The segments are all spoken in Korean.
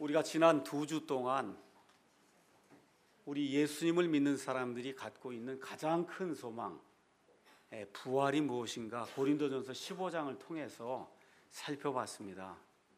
우리가 지난 2주 동안 우리 예수님을 믿는 사람들이 갖고 있는 가장 큰 소망, 부활이 무엇인가 고린도전서 15장을 통해서 살펴봤습니다.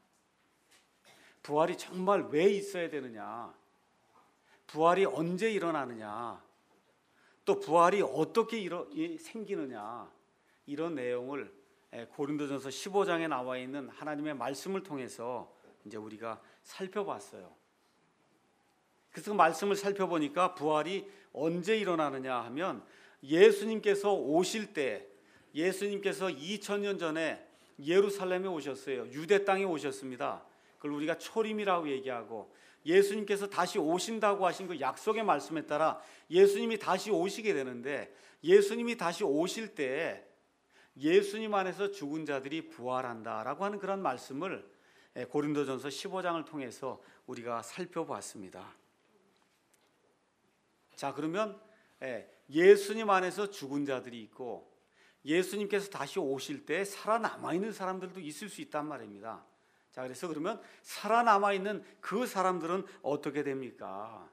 부활이 정말 왜 있어야 되느냐, 부활이 언제 일어나느냐, 또 부활이 어떻게 생기느냐, 이런 내용을 고린도전서 15장에 나와 있는 하나님의 말씀을 통해서 이제 우리가 살펴봤어요. 그래서 그 말씀을 살펴보니까 부활이 언제 일어나느냐 하면 예수님께서 오실 때, 예수님께서 2000년 전에 예루살렘에 오셨어요. 유대 땅에 오셨습니다. 그걸 우리가 초림이라고 얘기하고, 예수님께서 다시 오신다고 하신 그 약속의 말씀에 따라 예수님이 다시 오시게 되는데, 예수님이 다시 오실 때 예수님 안에서 죽은 자들이 부활한다라고 하는 그런 말씀을 고린도전서 15장을 통해서 우리가 살펴봤습니다. 자, 그러면 예수님 안에서 죽은 자들이 있고 예수님께서 다시 오실 때 살아남아 있는 사람들도 있을 수 있단 말입니다. 자, 그래서 그러면 살아남아 있는 그 사람들은 어떻게 됩니까?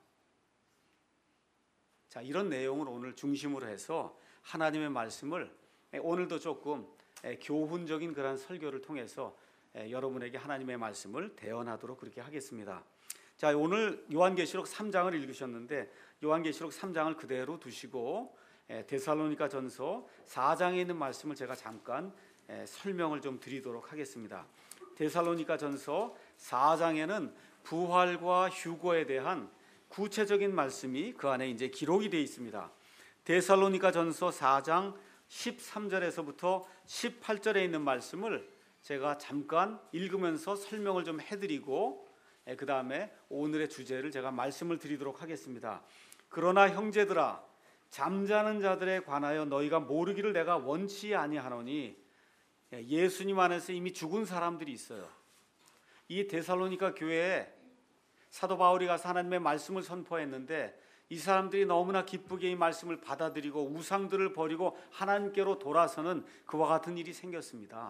자, 이런 내용을 오늘 중심으로 해서 하나님의 말씀을 오늘도 조금 교훈적인 그런 설교를 통해서 여러분에게 하나님의 말씀을 대언하도록 그렇게 하겠습니다. 자, 오늘 요한계시록 3장을 읽으셨는데 요한계시록 3장을 그대로 두시고 데살로니가 전서 4장에 있는 말씀을 제가 잠깐 설명을 좀 드리도록 하겠습니다. 데살로니가 전서 4장에는 부활과 휴거에 대한 구체적인 말씀이 그 안에 이제 기록이 되어 있습니다. 데살로니가 전서 4장 13절에서부터 18절에 있는 말씀을 제가 잠깐 읽으면서 설명을 좀 해드리고 그 다음에 오늘의 주제를 제가 말씀을 드리도록 하겠습니다. 그러나 형제들아, 잠자는 자들에 관하여 너희가 모르기를 내가 원치 아니하노니, 예수님 안에서 이미 죽은 사람들이 있어요. 이 데살로니가 교회에 사도 바울이 가서 하나님의 말씀을 선포했는데 이 사람들이 너무나 기쁘게 이 말씀을 받아들이고 우상들을 버리고 하나님께로 돌아서는 그와 같은 일이 생겼습니다.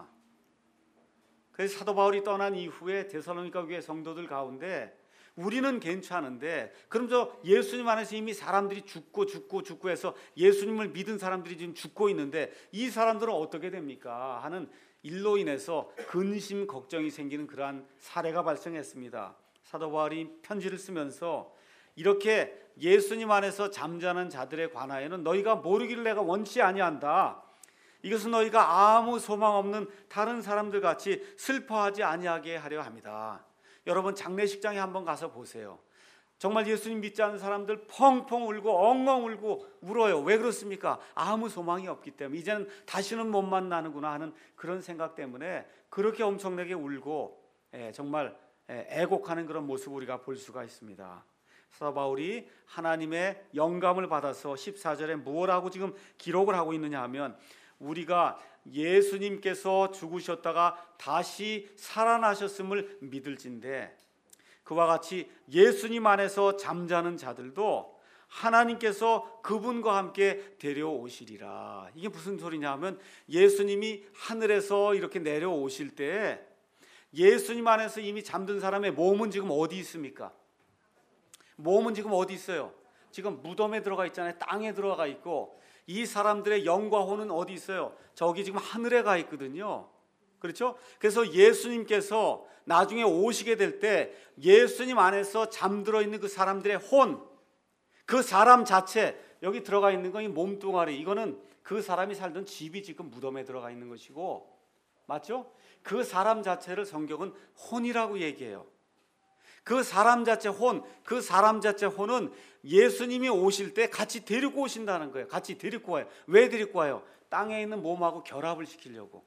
그래서 사도 바울이 떠난 이후에 데살로니가 교회 성도들 가운데 우리는 괜찮은데, 그럼 저 예수님 안에서 이미 사람들이 죽고 해서 예수님을 믿은 사람들이 지금 죽고 있는데 이 사람들은 어떻게 됩니까? 하는 일로 인해서 근심 걱정이 생기는 그러한 사례가 발생했습니다. 사도 바울이 편지를 쓰면서 이렇게 예수님 안에서 잠자는 자들에 관하여는 너희가 모르기를 내가 원치 아니한다. 이것은 너희가 아무 소망 없는 다른 사람들 같이 슬퍼하지 아니하게 하려 합니다. 여러분, 장례식장에 한번 가서 보세요. 정말 예수님 믿지 않는 사람들 펑펑 울고 엉엉 울고 울어요. 왜 그렇습니까? 아무 소망이 없기 때문에, 이제는 다시는 못 만나는구나 하는 그런 생각 때문에 그렇게 엄청나게 울고 정말 애곡하는 그런 모습을 우리가 볼 수가 있습니다. 사도 바울이 하나님의 영감을 받아서 14절에 무엇라고 지금 기록을 하고 있느냐 하면, 우리가 예수님께서 죽으셨다가 다시 살아나셨음을 믿을진데 그와 같이 예수님 안에서 잠자는 자들도 하나님께서 그분과 함께 데려오시리라. 이게 무슨 소리냐 하면, 예수님이 하늘에서 이렇게 내려오실 때 예수님 안에서 이미 잠든 사람의 몸은 지금 어디 있습니까? 몸은 지금 어디 있어요? 지금 무덤에 들어가 있잖아요. 땅에 들어가 있고, 이 사람들의 영과 혼은 어디 있어요? 저기 지금 하늘에 가 있거든요. 그렇죠? 그래서 예수님께서 나중에 오시게 될 때 예수님 안에서 잠들어 있는 그 사람들의 혼, 그 사람 자체, 여기 들어가 있는 건 이 몸뚱아리, 이거는 그 사람이 살던 집이 지금 무덤에 들어가 있는 것이고, 맞죠? 그 사람 자체를 성경은 혼이라고 얘기해요. 그 사람 자체 혼, 그 사람 자체 혼은 예수님이 오실 때 같이 데리고 오신다는 거예요. 같이 데리고 와요. 왜 데리고 와요? 땅에 있는 몸하고 결합을 시키려고.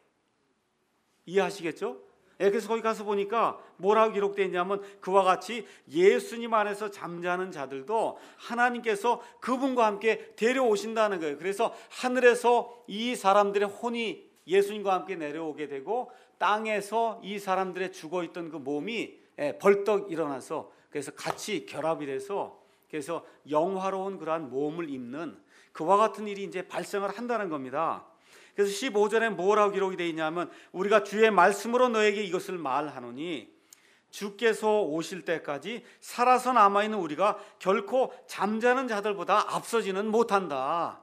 이해하시겠죠? 그래서 거기 가서 보니까 뭐라고 기록되어 있냐면, 그와 같이 예수님 안에서 잠자는 자들도 하나님께서 그분과 함께 데려오신다는 거예요. 그래서 하늘에서 이 사람들의 혼이 예수님과 함께 내려오게 되고, 땅에서 이 사람들의 죽어있던 그 몸이 벌떡 일어나서 그래서 같이 결합이 돼서 그래서 영화로운 그러한 몸을 입는 그와 같은 일이 이제 발생을 한다는 겁니다. 그래서 15절에 뭐라고 기록이 되어 있냐면, 우리가 주의 말씀으로 너에게 이것을 말하노니 주께서 오실 때까지 살아서 남아있는 우리가 결코 잠자는 자들보다 앞서지는 못한다.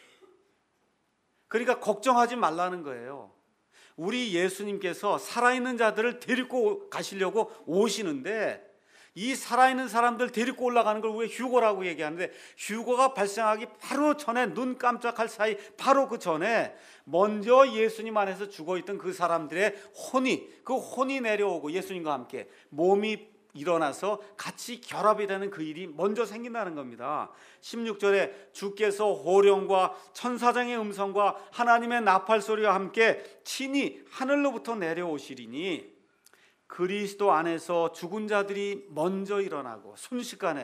그러니까 걱정하지 말라는 거예요. 우리 예수님께서 살아있는 자들을 데리고 가시려고 오시는데, 이 살아있는 사람들 데리고 올라가는 걸 왜 휴거라고 얘기하는데, 휴거가 발생하기 바로 전에, 눈 깜짝할 사이 바로 그 전에 먼저 예수님 안에서 죽어있던 그 사람들의 혼이 내려오고 예수님과 함께 몸이 일어나서 같이 결합이 되는 그 일이 먼저 생긴다는 겁니다. 16절에 주께서 호령과 천사장의 음성과 하나님의 나팔 소리와 함께 친히 하늘로부터 내려오시리니, 그리스도 안에서 죽은 자들이 먼저 일어나고 순식간에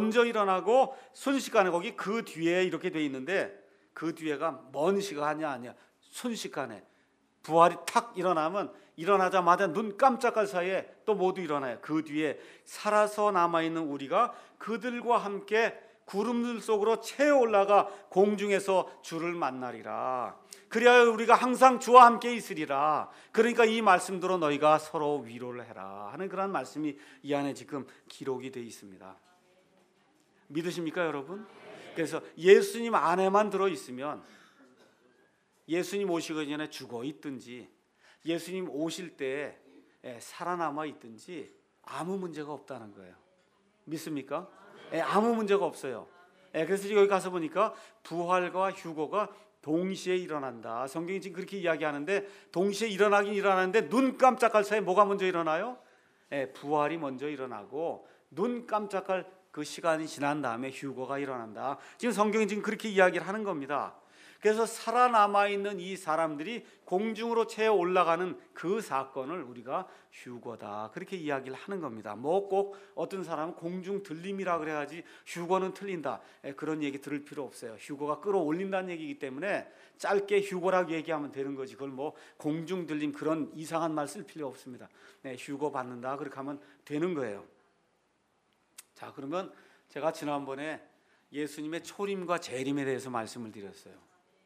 거기 그 뒤에 이렇게 돼 있는데, 그 뒤에가 먼 시간이 아니야. 순식간에 부활이 탁 일어나자마자 눈 깜짝할 사이에 또 모두 일어나요. 그 뒤에 살아서 남아있는 우리가 그들과 함께 구름들 속으로 채어 올라가 공중에서 주를 만나리라. 그리하여 우리가 항상 주와 함께 있으리라. 그러니까 이 말씀대로 너희가 서로 위로를 해라 하는 그런 말씀이 이 안에 지금 기록이 되어 있습니다. 믿으십니까, 여러분? 그래서 예수님 안에만 들어있으면, 예수님 오시기 전에 죽어 있든지 예수님 오실 때 살아남아 있든지 아무 문제가 없다는 거예요. 믿습니까? 아무 문제가 없어요. 그래서 여기 가서 보니까 부활과 휴거가 동시에 일어난다. 성경이 지금 그렇게 이야기하는데, 동시에 일어나긴 일어나는데 눈 깜짝할 사이에 뭐가 먼저 일어나요? 부활이 먼저 일어나고 눈 깜짝할 그 시간이 지난 다음에 휴거가 일어난다. 지금 성경이 지금 그렇게 이야기를 하는 겁니다. 그래서 살아남아 있는 이 사람들이 공중으로 채어 올라가는 그 사건을 우리가 휴거다, 그렇게 이야기를 하는 겁니다. 뭐 꼭 어떤 사람은 공중 들림이라 그래야지 휴거는 틀린다, 그런 얘기 들을 필요 없어요. 휴거가 끌어올린다는 얘기이기 때문에 짧게 휴거라고 얘기하면 되는 거지, 그걸 뭐 공중 들림 그런 이상한 말 쓸 필요 없습니다. 휴거 받는다 그렇게 하면 되는 거예요. 자, 그러면 제가 지난번에 예수님의 초림과 재림에 대해서 말씀을 드렸어요.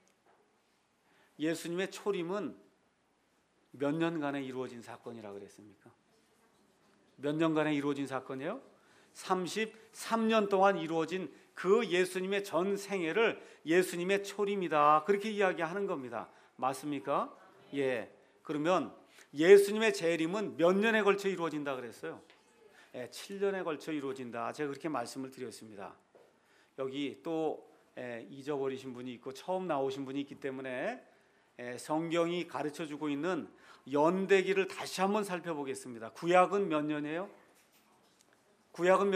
예수님의 초림은 몇 년간에 이루어진 사건이라고 그랬습니까? 몇 년간에 이루어진 사건이에요? 33년 동안 이루어진 그 예수님의 전 생애를 예수님의 초림이다, 그렇게 이야기하는 겁니다. 맞습니까? 예. 그러면 예수님의 재림은 몇 년에 걸쳐 이루어진다 그랬어요? 7년에 걸쳐 이루어진다, 제가 그렇게 말씀을 드렸습니다. 여기 또 잊어버리신 분이 있고 처음 나오신 분이 있기 때문에 성경이 가르쳐주고 있는 연대기를 다시 한번 살펴보겠습니다. 구약은 몇 년이에요? 구약은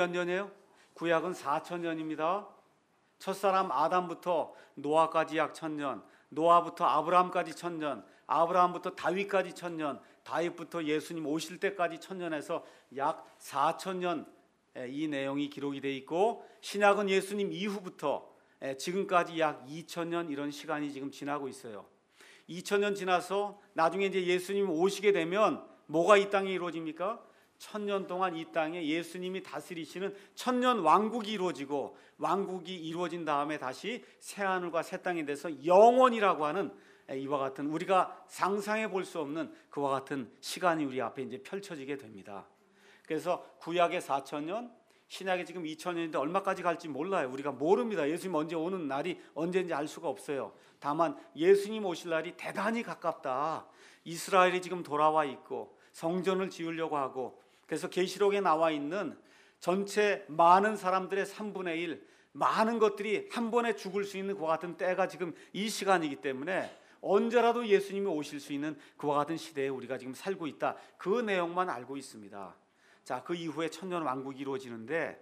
4,000년입니다. 첫사람 아담부터 노아까지 약 1,000년, 노아부터 아브라함까지 1,000년, 아브라함부터 다윗까지 1,000년, 다윗부터 예수님 오실 때까지 1,000년에서 약 4,000년 이 내용이 기록이 되어 있고, 신약은 예수님 이후부터 지금까지 약 2,000년 이런 시간이 지금 지나고 있어요. 2,000년 지나서 나중에 이제 예수님 오시게 되면 뭐가 이 땅에 이루어집니까? 1,000년 동안 이 땅에 예수님이 다스리시는 1,000년 왕국이 이루어지고, 왕국이 이루어진 다음에 다시 새하늘과 새 땅에 대해서 영원이라고 하는 이와 같은 우리가 상상해 볼 수 없는 그와 같은 시간이 우리 앞에 이제 펼쳐지게 됩니다. 그래서 구약의 4,000년, 신약이 지금 2,000년인데 얼마까지 갈지 몰라요. 우리가 모릅니다. 예수님 언제 오는 날이 언제인지 알 수가 없어요. 다만 예수님 오실 날이 대단히 가깝다. 이스라엘이 지금 돌아와 있고 성전을 지으려고 하고, 그래서 계시록에 나와 있는 전체 많은 사람들의 3분의 1, 많은 것들이 한 번에 죽을 수 있는 그와 같은 때가 지금 이 시간이기 때문에 언제라도 예수님이 오실 수 있는 그와 같은 시대에 우리가 지금 살고 있다, 그 내용만 알고 있습니다. 자, 그 이후에 1,000년 왕국이 이루어지는데,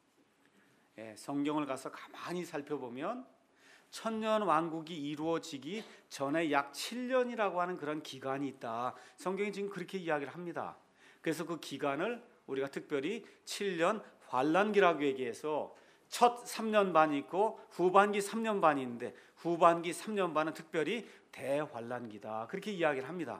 성경을 가서 가만히 살펴보면 1,000년 왕국이 이루어지기 전에 약 7년이라고 하는 그런 기간이 있다. 성경이 지금 그렇게 이야기를 합니다. 그래서 그 기간을 우리가 특별히 7년 환란기라고 얘기해서, 첫 3년 반이 있고 후반기 3년 반이 있는데, 후반기 3년 반은 특별히 대환란기다, 그렇게 이야기를 합니다.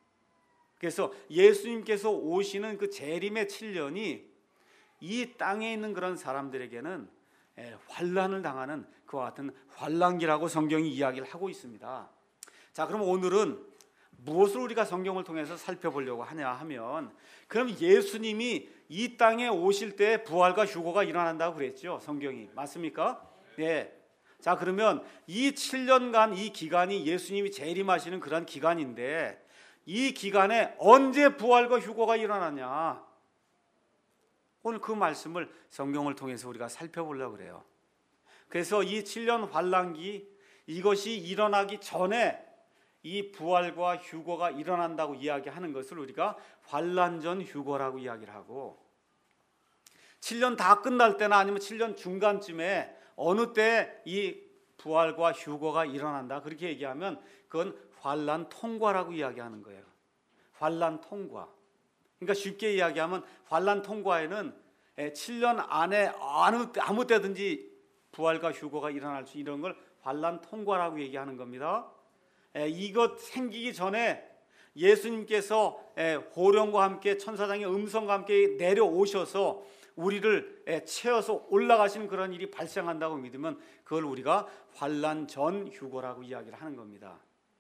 그래서 예수님께서 오시는 그 재림의 7년이 이 땅에 있는 그런 사람들에게는 환란을 당하는 그와 같은 환란기라고 성경이 이야기를 하고 있습니다. 자, 그럼 오늘은 무엇을 우리가 성경을 통해서 살펴보려고 하냐 하면, 그럼 예수님이 이 땅에 오실 때 부활과 휴거가 일어난다고 그랬죠, 성경이. 맞습니까? 네. 자, 그러면 이 7년간 이 기간이 예수님이 재림하시는 그런 기간인데, 이 기간에 언제 부활과 휴거가 일어나냐? 오늘 그 말씀을 성경을 통해서 우리가 살펴보려고 그래요. 그래서 이 7년 환란기, 이것이 일어나기 전에 이 부활과 휴거가 일어난다고 이야기하는 것을 우리가 환란전 휴거라고 이야기를 하고, 7년 다 끝날 때나 아니면 7년 중간쯤에 어느 때 이 부활과 휴거가 일어난다 그렇게 얘기하면 그건 환란 통과라고 이야기하는 거예요. 환란 통과. 그러니까 쉽게 이야기하면 환란 통과에는 7년 안에 아무 때든지 부활과 휴거가 일어날 수 이런 걸 환란 통과라고 얘기하는 겁니다. 이것 생기기 전에 예수님께서 호령과 함께 천사장의 음성과 함께 내려오셔서 우리를 채워서 올라가시는 그런 일이 발생한다고 믿으면 그걸 우리가 환란 전 휴거라고 이야기를 하는 겁니다.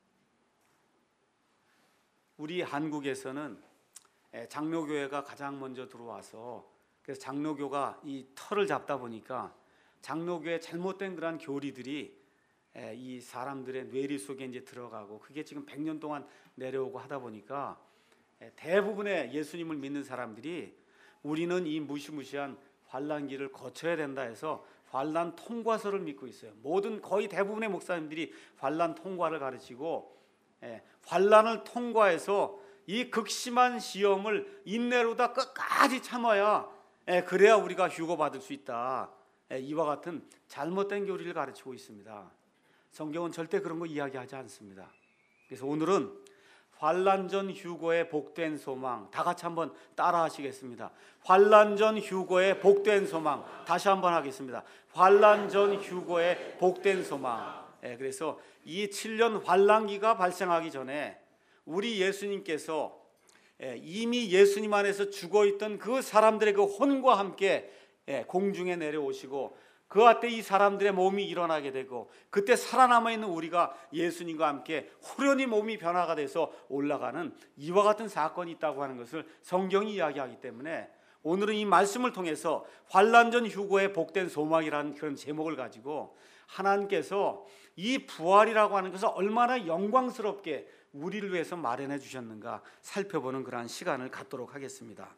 우리 한국에서는 장로교회가 가장 먼저 들어와서, 그래서 장로교가 이 털을 잡다 보니까 장로교의 잘못된 그런 교리들이 이 사람들의 뇌리 속에 이제 들어가고, 그게 지금 100년 동안 내려오고 하다 보니까 대부분의 예수님을 믿는 사람들이 우리는 이 무시무시한 환란기를 거쳐야 된다 해서 환란 통과서를 믿고 있어요. 거의 대부분의 목사님들이 환란 통과를 가르치고, 환란을 통과해서 이 극심한 시험을 인내로다 끝까지 참아야 그래야 우리가 휴거 받을 수 있다. 이와 같은 잘못된 교리를 가르치고 있습니다. 성경은 절대 그런 거 이야기하지 않습니다. 그래서 오늘은 환란전 휴거의 복된 소망, 다 같이 한번 따라 하시겠습니다. 환란전 휴거의 복된 소망, 다시 한번 하겠습니다. 환란전 휴거의 복된 소망. 그래서 이 7년 환란기가 발생하기 전에 우리 예수님께서 이미 예수님 안에서 죽어있던 그 사람들의 그 혼과 함께 공중에 내려오시고, 그와 때 이 사람들의 몸이 일어나게 되고, 그때 살아남아있는 우리가 예수님과 함께 후련히 몸이 변화가 돼서 올라가는 이와 같은 사건이 있다고 하는 것을 성경이 이야기하기 때문에 오늘은 이 말씀을 통해서 환란전 휴거의 복된 소망이라는 그런 제목을 가지고 하나님께서 이 부활이라고 하는 것을 얼마나 영광스럽게 우리를 위해서 마련해 주셨는가 살펴보는 그러한 시간을 갖도록 하겠습니다.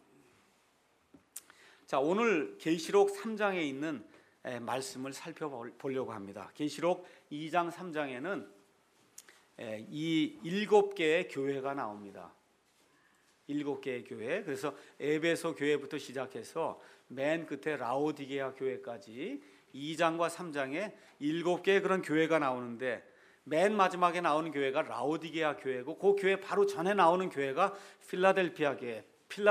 자, 오늘 계시록 3장에 있는 말씀을 살펴보려고 합니다. 계시록 2장 3장에는 이 7개의 교회가 나옵니다. 7개의 교회. 그래서 에베소 교회부터 시작해서 맨 끝에 라오디게아 교회까지 2장과 3장에 7개의 그런 교회가 나오는데, 맨 마지막에 나오는 교회가 라오디게아 교회고, 그 교회 바로 전에 나오는 교회가 필라델피아 교회,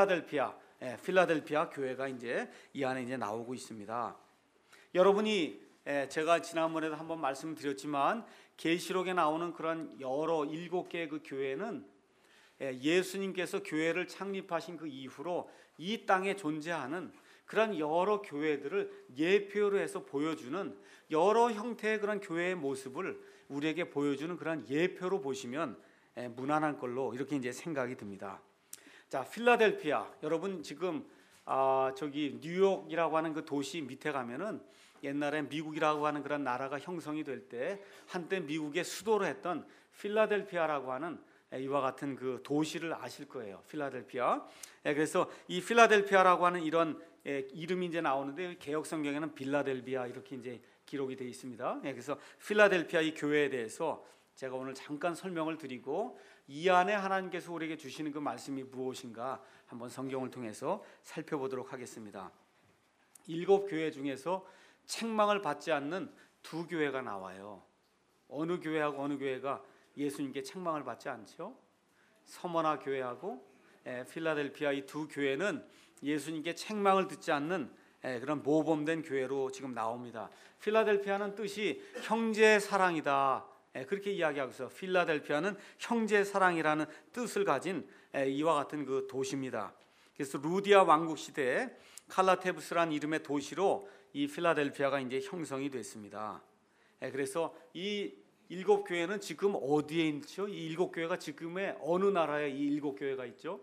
필라델피아 교회가 이제 이 안에 이제 나오고 있습니다. 여러분이 제가 지난번에도 한번 말씀드렸지만 계시록에 나오는 그런 여러 7개의 그 교회는 예수님께서 교회를 창립하신 그 이후로 이 땅에 존재하는 그런 여러 교회들을 예표로 해서 보여주는 여러 형태의 그런 교회의 모습을 우리에게 보여주는 그런 예표로 보시면 무난할 걸로 이렇게 이제 생각이 듭니다. 자, 필라델피아, 여러분 지금 저기 뉴욕이라고 하는 그 도시 밑에 가면은 옛날에 미국이라고 하는 그런 나라가 형성이 될 때 한때 미국의 수도로 했던 필라델피아라고 하는 이와 같은 그 도시를 아실 거예요. 필라델피아. 그래서 이 필라델피아라고 하는 이런 이름이 이제 나오는데 개역 성경에는 빌라델비아 이렇게 이제 기록이 되어 있습니다. 그래서 필라델피아 이 교회에 대해서 제가 오늘 잠깐 설명을 드리고, 이 안에 하나님께서 우리에게 주시는 그 말씀이 무엇인가 한번 성경을 통해서 살펴보도록 하겠습니다. 7교회 중에서 책망을 받지 않는 2교회가 나와요. 어느 교회하고 어느 교회가 예수님께 책망을 받지 않죠? 서머나 교회하고 필라델피아 이 2교회는 예수님께 책망을 듣지 않는 그런 모범된 교회로 지금 나옵니다. 필라델피아는 뜻이 형제 사랑이다. 그렇게 이야기하고 있어. 필라델피아는 형제 사랑이라는 뜻을 가진 이와 같은 그 도시입니다. 그래서 루디아 왕국 시대에 칼라테브스라는 이름의 도시로 이 필라델피아가 이제 형성이 됐습니다. 그래서 이 일곱 교회는 지금 어디에 있죠? 이 일곱 교회가 지금의 어느 나라에 이 일곱 교회가 있죠?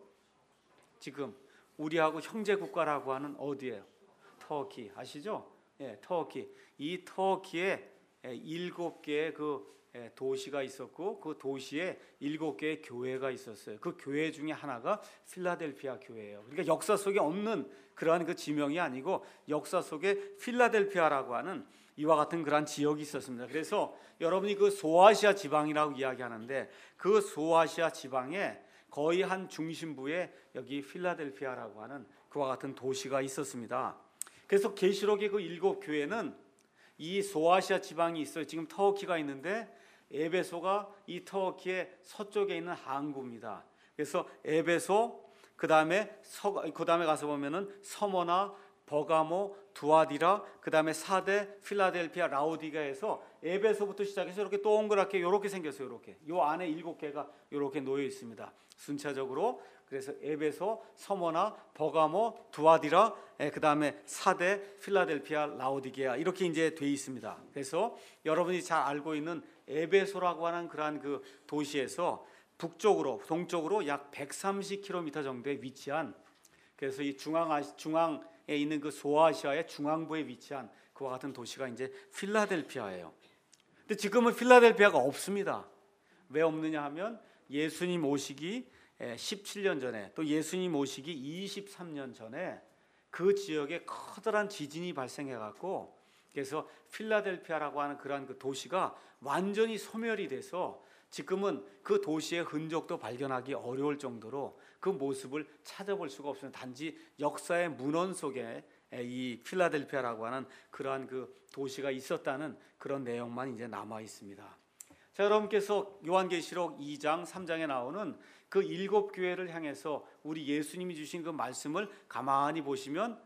지금 우리하고 형제 국가라고 하는 어디예요? 터키 아시죠? 예, 터키. 이 터키에 일곱 개의 그 도시가 있었고 그 도시에 일곱 개의 교회가 있었어요. 그 교회 중에 하나가 필라델피아 교회예요. 그러니까 역사 속에 없는 그러한 그 지명이 아니고 역사 속에 필라델피아라고 하는 이와 같은 그러한 지역이 있었습니다. 그래서 여러분이 그 소아시아 지방이라고 이야기하는데 그 소아시아 지방에 거의 한 중심부에 여기 필라델피아라고 하는 그와 같은 도시가 있었습니다. 그래서 계시록의 그 일곱 교회는 이 소아시아 지방이 있어요. 지금 터키가 있는데 에베소가 이 터키의 서쪽에 있는 항구입니다. 그래서 에베소 그 다음에 가서 보면은 서머나 버가모 두아디라 그 다음에 사데 필라델피아 라오디가에서 에베소부터 시작해서 이렇게 동그랗게 이렇게 생겼어요. 이렇게 요 안에 일곱 개가 이렇게 놓여 있습니다. 순차적으로. 그래서 에베소, 서머나, 버가모, 두아디라, 그 다음에 사데, 필라델피아, 라오디게아 이렇게 이제 돼 있습니다. 그래서 여러분이 잘 알고 있는 에베소라고 하는 그러한 그 도시에서 북쪽으로, 동쪽으로 약 130km 정도에 위치한 그래서 이 중앙에 있는 그 소아시아의 중앙부에 위치한 그와 같은 도시가 이제 필라델피아예요. 근데 지금은 필라델피아가 없습니다. 왜 없느냐 하면 예수님 오시기 17년 전에 또 예수님 오시기 23년 전에 그 지역에 커다란 지진이 발생해 갖고 그래서 필라델피아라고 하는 그러한 그 도시가 완전히 소멸이 돼서 지금은 그 도시의 흔적도 발견하기 어려울 정도로 그 모습을 찾아볼 수가 없어요. 단지 역사의 문헌 속에 이 필라델피아라고 하는 그러한 그 도시가 있었다는 그런 내용만 이제 남아 있습니다. 자, 여러분께서 요한계시록 2장, 3장에 나오는 그 일곱 교회를 향해서 우리 예수님이 주신 그 말씀을 가만히 보시면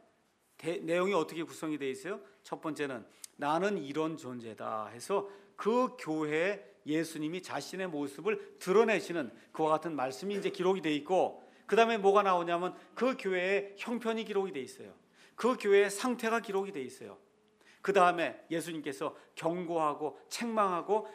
내용이 어떻게 구성이 되어 있어요? 첫 번째는 나는 이런 존재다 해서 그 교회에 예수님이 자신의 모습을 드러내시는 그와 같은 말씀이 이제 기록이 되어 있고 그 다음에 뭐가 나오냐면 그 교회의 형편이 기록이 되어 있어요. 그 교회의 상태가 기록이 되어 있어요. 그 다음에 예수님께서 경고하고 책망하고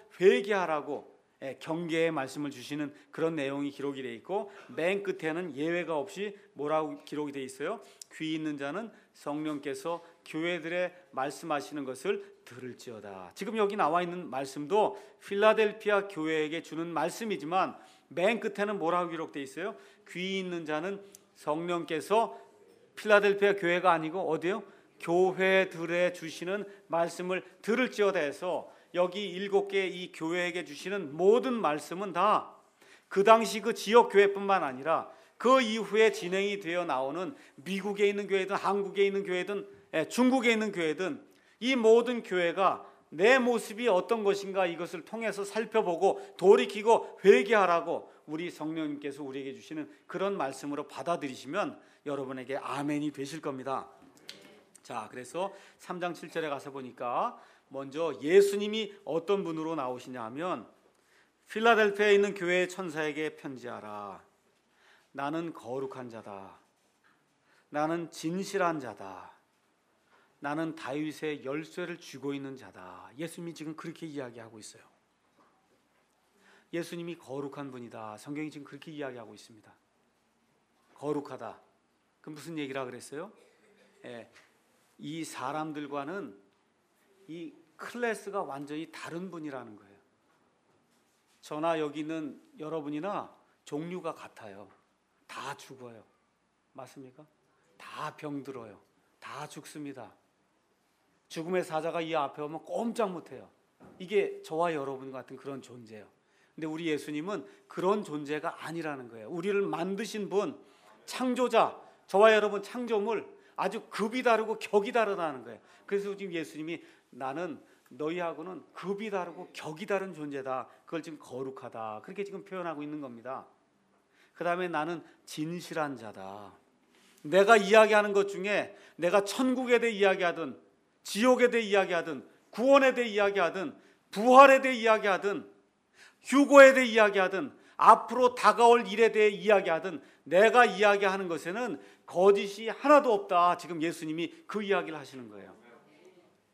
회개하라고 경계의 말씀을 주시는 그런 내용이 기록이 되어 있고 맨 끝에는 예외가 없이 뭐라고 기록이 되어 있어요? 귀 있는 자는 성령께서 교회들의 말씀하시는 것을 들을지어다. 지금 여기 나와 있는 말씀도 필라델피아 교회에게 주는 말씀이지만 맨 끝에는 뭐라고 기록되어 있어요? 귀 있는 자는 성령께서 필라델피아 교회가 아니고 어디요? 교회들에 주시는 말씀을 들을지어다 해서 여기 일곱 개 이 교회에게 주시는 모든 말씀은 다 그 당시 그 지역 교회뿐만 아니라 그 이후에 진행이 되어 나오는 미국에 있는 교회든 한국에 있는 교회든 중국에 있는 교회든 이 모든 교회가 내 모습이 어떤 것인가 이것을 통해서 살펴보고 돌이키고 회개하라고 우리 성령님께서 우리에게 주시는 그런 말씀으로 받아들이시면 여러분에게 아멘이 되실 겁니다. 자, 그래서 3장 7절에 가서 보니까 먼저 예수님이 어떤 분으로 나오시냐 하면 필라델피아에 있는 교회의 천사에게 편지하라. 나는 거룩한 자다. 나는 진실한 자다. 나는 다윗의 열쇠를 쥐고 있는 자다. 예수님이 지금 그렇게 이야기하고 있어요. 예수님이 거룩한 분이다. 성경이 지금 그렇게 이야기하고 있습니다. 거룩하다. 그 무슨 얘기라 그랬어요? 이 사람들과는 이 클래스가 완전히 다른 분이라는 거예요. 저나 여기 있는 여러분이나 종류가 같아요. 다 죽어요. 맞습니까? 다 병들어요. 다 죽습니다. 죽음의 사자가 이 앞에 오면 꼼짝 못해요. 이게 저와 여러분 같은 그런 존재예요. 근데 우리 예수님은 그런 존재가 아니라는 거예요. 우리를 만드신 분, 창조자, 저와 여러분 창조물 아주 급이 다르고 격이 다르다는 거예요. 그래서 지금 예수님이 나는 너희하고는 급이 다르고 격이 다른 존재다. 그걸 지금 거룩하다. 그렇게 지금 표현하고 있는 겁니다. 그 다음에 나는 진실한 자다. 내가 이야기하는 것 중에 내가 천국에 대해 이야기하든 지옥에 대해 이야기하든 구원에 대해 이야기하든 부활에 대해 이야기하든 휴거에 대해 이야기하든 앞으로 다가올 일에 대해 이야기하든 내가 이야기하는 것에는 거짓이 하나도 없다. 지금 예수님이 그 이야기를 하시는 거예요.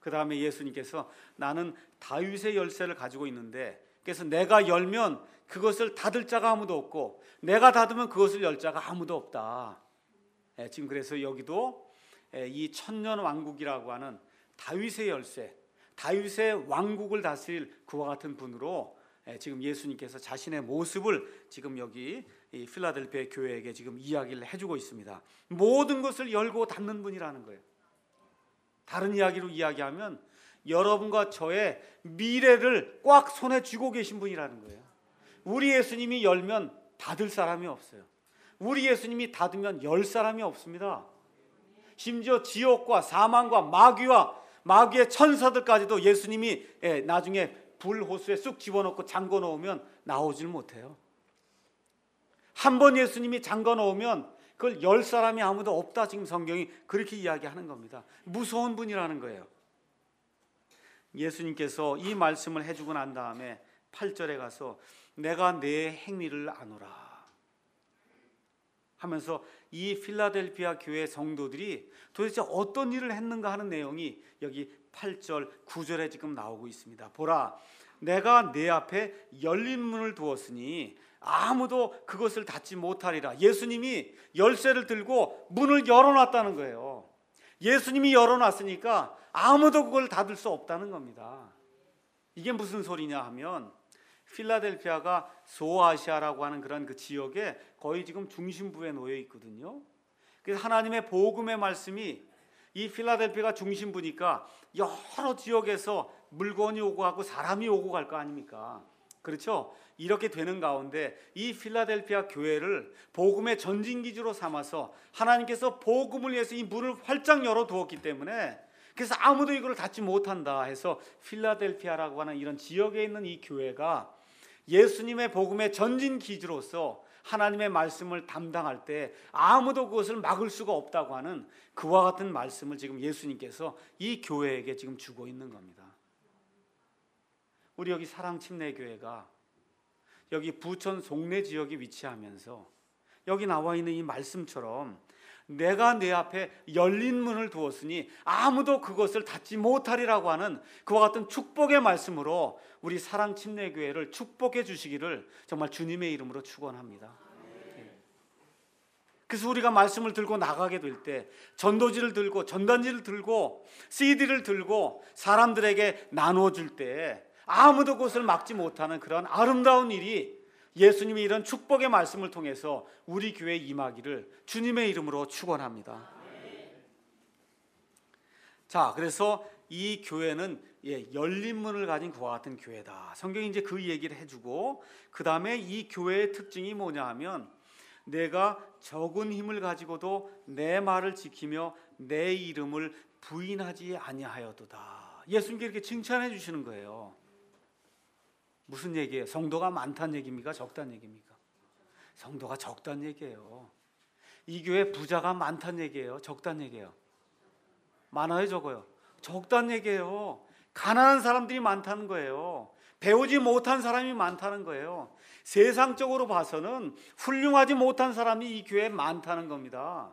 그 다음에 예수님께서 나는 다윗의 열쇠를 가지고 있는데, 그래서 내가 열면 그것을 닫을 자가 아무도 없고 내가 닫으면 그것을 열 자가 아무도 없다. 지금 그래서 여기도 이 천년 왕국이라고 하는 다윗의 열쇠, 다윗의 왕국을 다스릴 그와 같은 분으로 지금 예수님께서 자신의 모습을 지금 여기 이 필라델피아 교회에게 지금 이야기를 해주고 있습니다. 모든 것을 열고 닫는 분이라는 거예요. 다른 이야기로 이야기하면 여러분과 저의 미래를 꽉 손에 쥐고 계신 분이라는 거예요. 우리 예수님이 열면 닫을 사람이 없어요. 우리 예수님이 닫으면 열 사람이 없습니다. 심지어 지옥과 사망과 마귀의 천사들까지도 예수님이 나중에 불호수에 쑥 집어넣고 잠궈 놓으면 나오질 못해요. 한 번 예수님이 잠궈 놓으면 그걸 열 사람이 아무도 없다. 지금 성경이 그렇게 이야기하는 겁니다. 무서운 분이라는 거예요. 예수님께서 이 말씀을 해주고 난 다음에 8절에 가서 내가 내 행위를 아노라 하면서 이 필라델피아 교회 성도들이 도대체 어떤 일을 했는가 하는 내용이 여기 8절 9절에 지금 나오고 있습니다. 보라, 내가 내 앞에 열린 문을 두었으니 아무도 그것을 닫지 못하리라. 예수님이 열쇠를 들고 문을 열어놨다는 거예요. 예수님이 열어놨으니까 아무도 그걸 닫을 수 없다는 겁니다. 이게 무슨 소리냐 하면 필라델피아가 소아시아라고 하는 그런 그 지역에 거의 지금 중심부에 놓여 있거든요. 그래서 하나님의 복음의 말씀이 이 필라델피아가 중심부니까 여러 지역에서 물건이 오고 가고 사람이 오고 갈 거 아닙니까? 그렇죠? 이렇게 되는 가운데 이 필라델피아 교회를 복음의 전진기지로 삼아서 하나님께서 복음을 위해서 이 문을 활짝 열어두었기 때문에 그래서 아무도 이걸 닫지 못한다 해서 필라델피아라고 하는 이런 지역에 있는 이 교회가 예수님의 복음의 전진기지로서 하나님의 말씀을 담당할 때 아무도 그것을 막을 수가 없다고 하는 그와 같은 말씀을 지금 예수님께서 이 교회에게 지금 주고 있는 겁니다. 우리 여기 사랑침례교회가 여기 부천 송내 지역에 위치하면서 여기 나와 있는 이 말씀처럼 내가 내 앞에 열린 문을 두었으니 아무도 그것을 닫지 못하리라고 하는 그와 같은 축복의 말씀으로 우리 사랑침례교회를 축복해 주시기를 정말 주님의 이름으로 축원합니다. 그래서 우리가 말씀을 들고 나가게 될 때 전도지를 들고 전단지를 들고 CD를 들고 사람들에게 나눠줄 때 아무도 그것을 막지 못하는 그런 아름다운 일이 예수님이 이런 축복의 말씀을 통해서 우리 교회에 임하기를 주님의 이름으로 축원합니다. 자, 그래서 이 교회는 열린 문을 가진 그와 같은 교회다. 성경이 이제 그 얘기를 해주고 그 다음에 이 교회의 특징이 뭐냐 하면 내가 적은 힘을 가지고도 내 말을 지키며 내 이름을 부인하지 아니하여도다. 예수님께 이렇게 칭찬해 주시는 거예요. 무슨 얘기예요? 성도가 많다는 얘기입니까? 적다는 얘기입니까? 성도가 적다는 얘기예요. 이 교회 부자가 많다는 얘기예요? 적다는 얘기예요? 많아요, 적어요? 적다는 얘기예요. 가난한 사람들이 많다는 거예요. 배우지 못한 사람이 많다는 거예요. 세상적으로 봐서는 훌륭하지 못한 사람이 이 교회에 많다는 겁니다.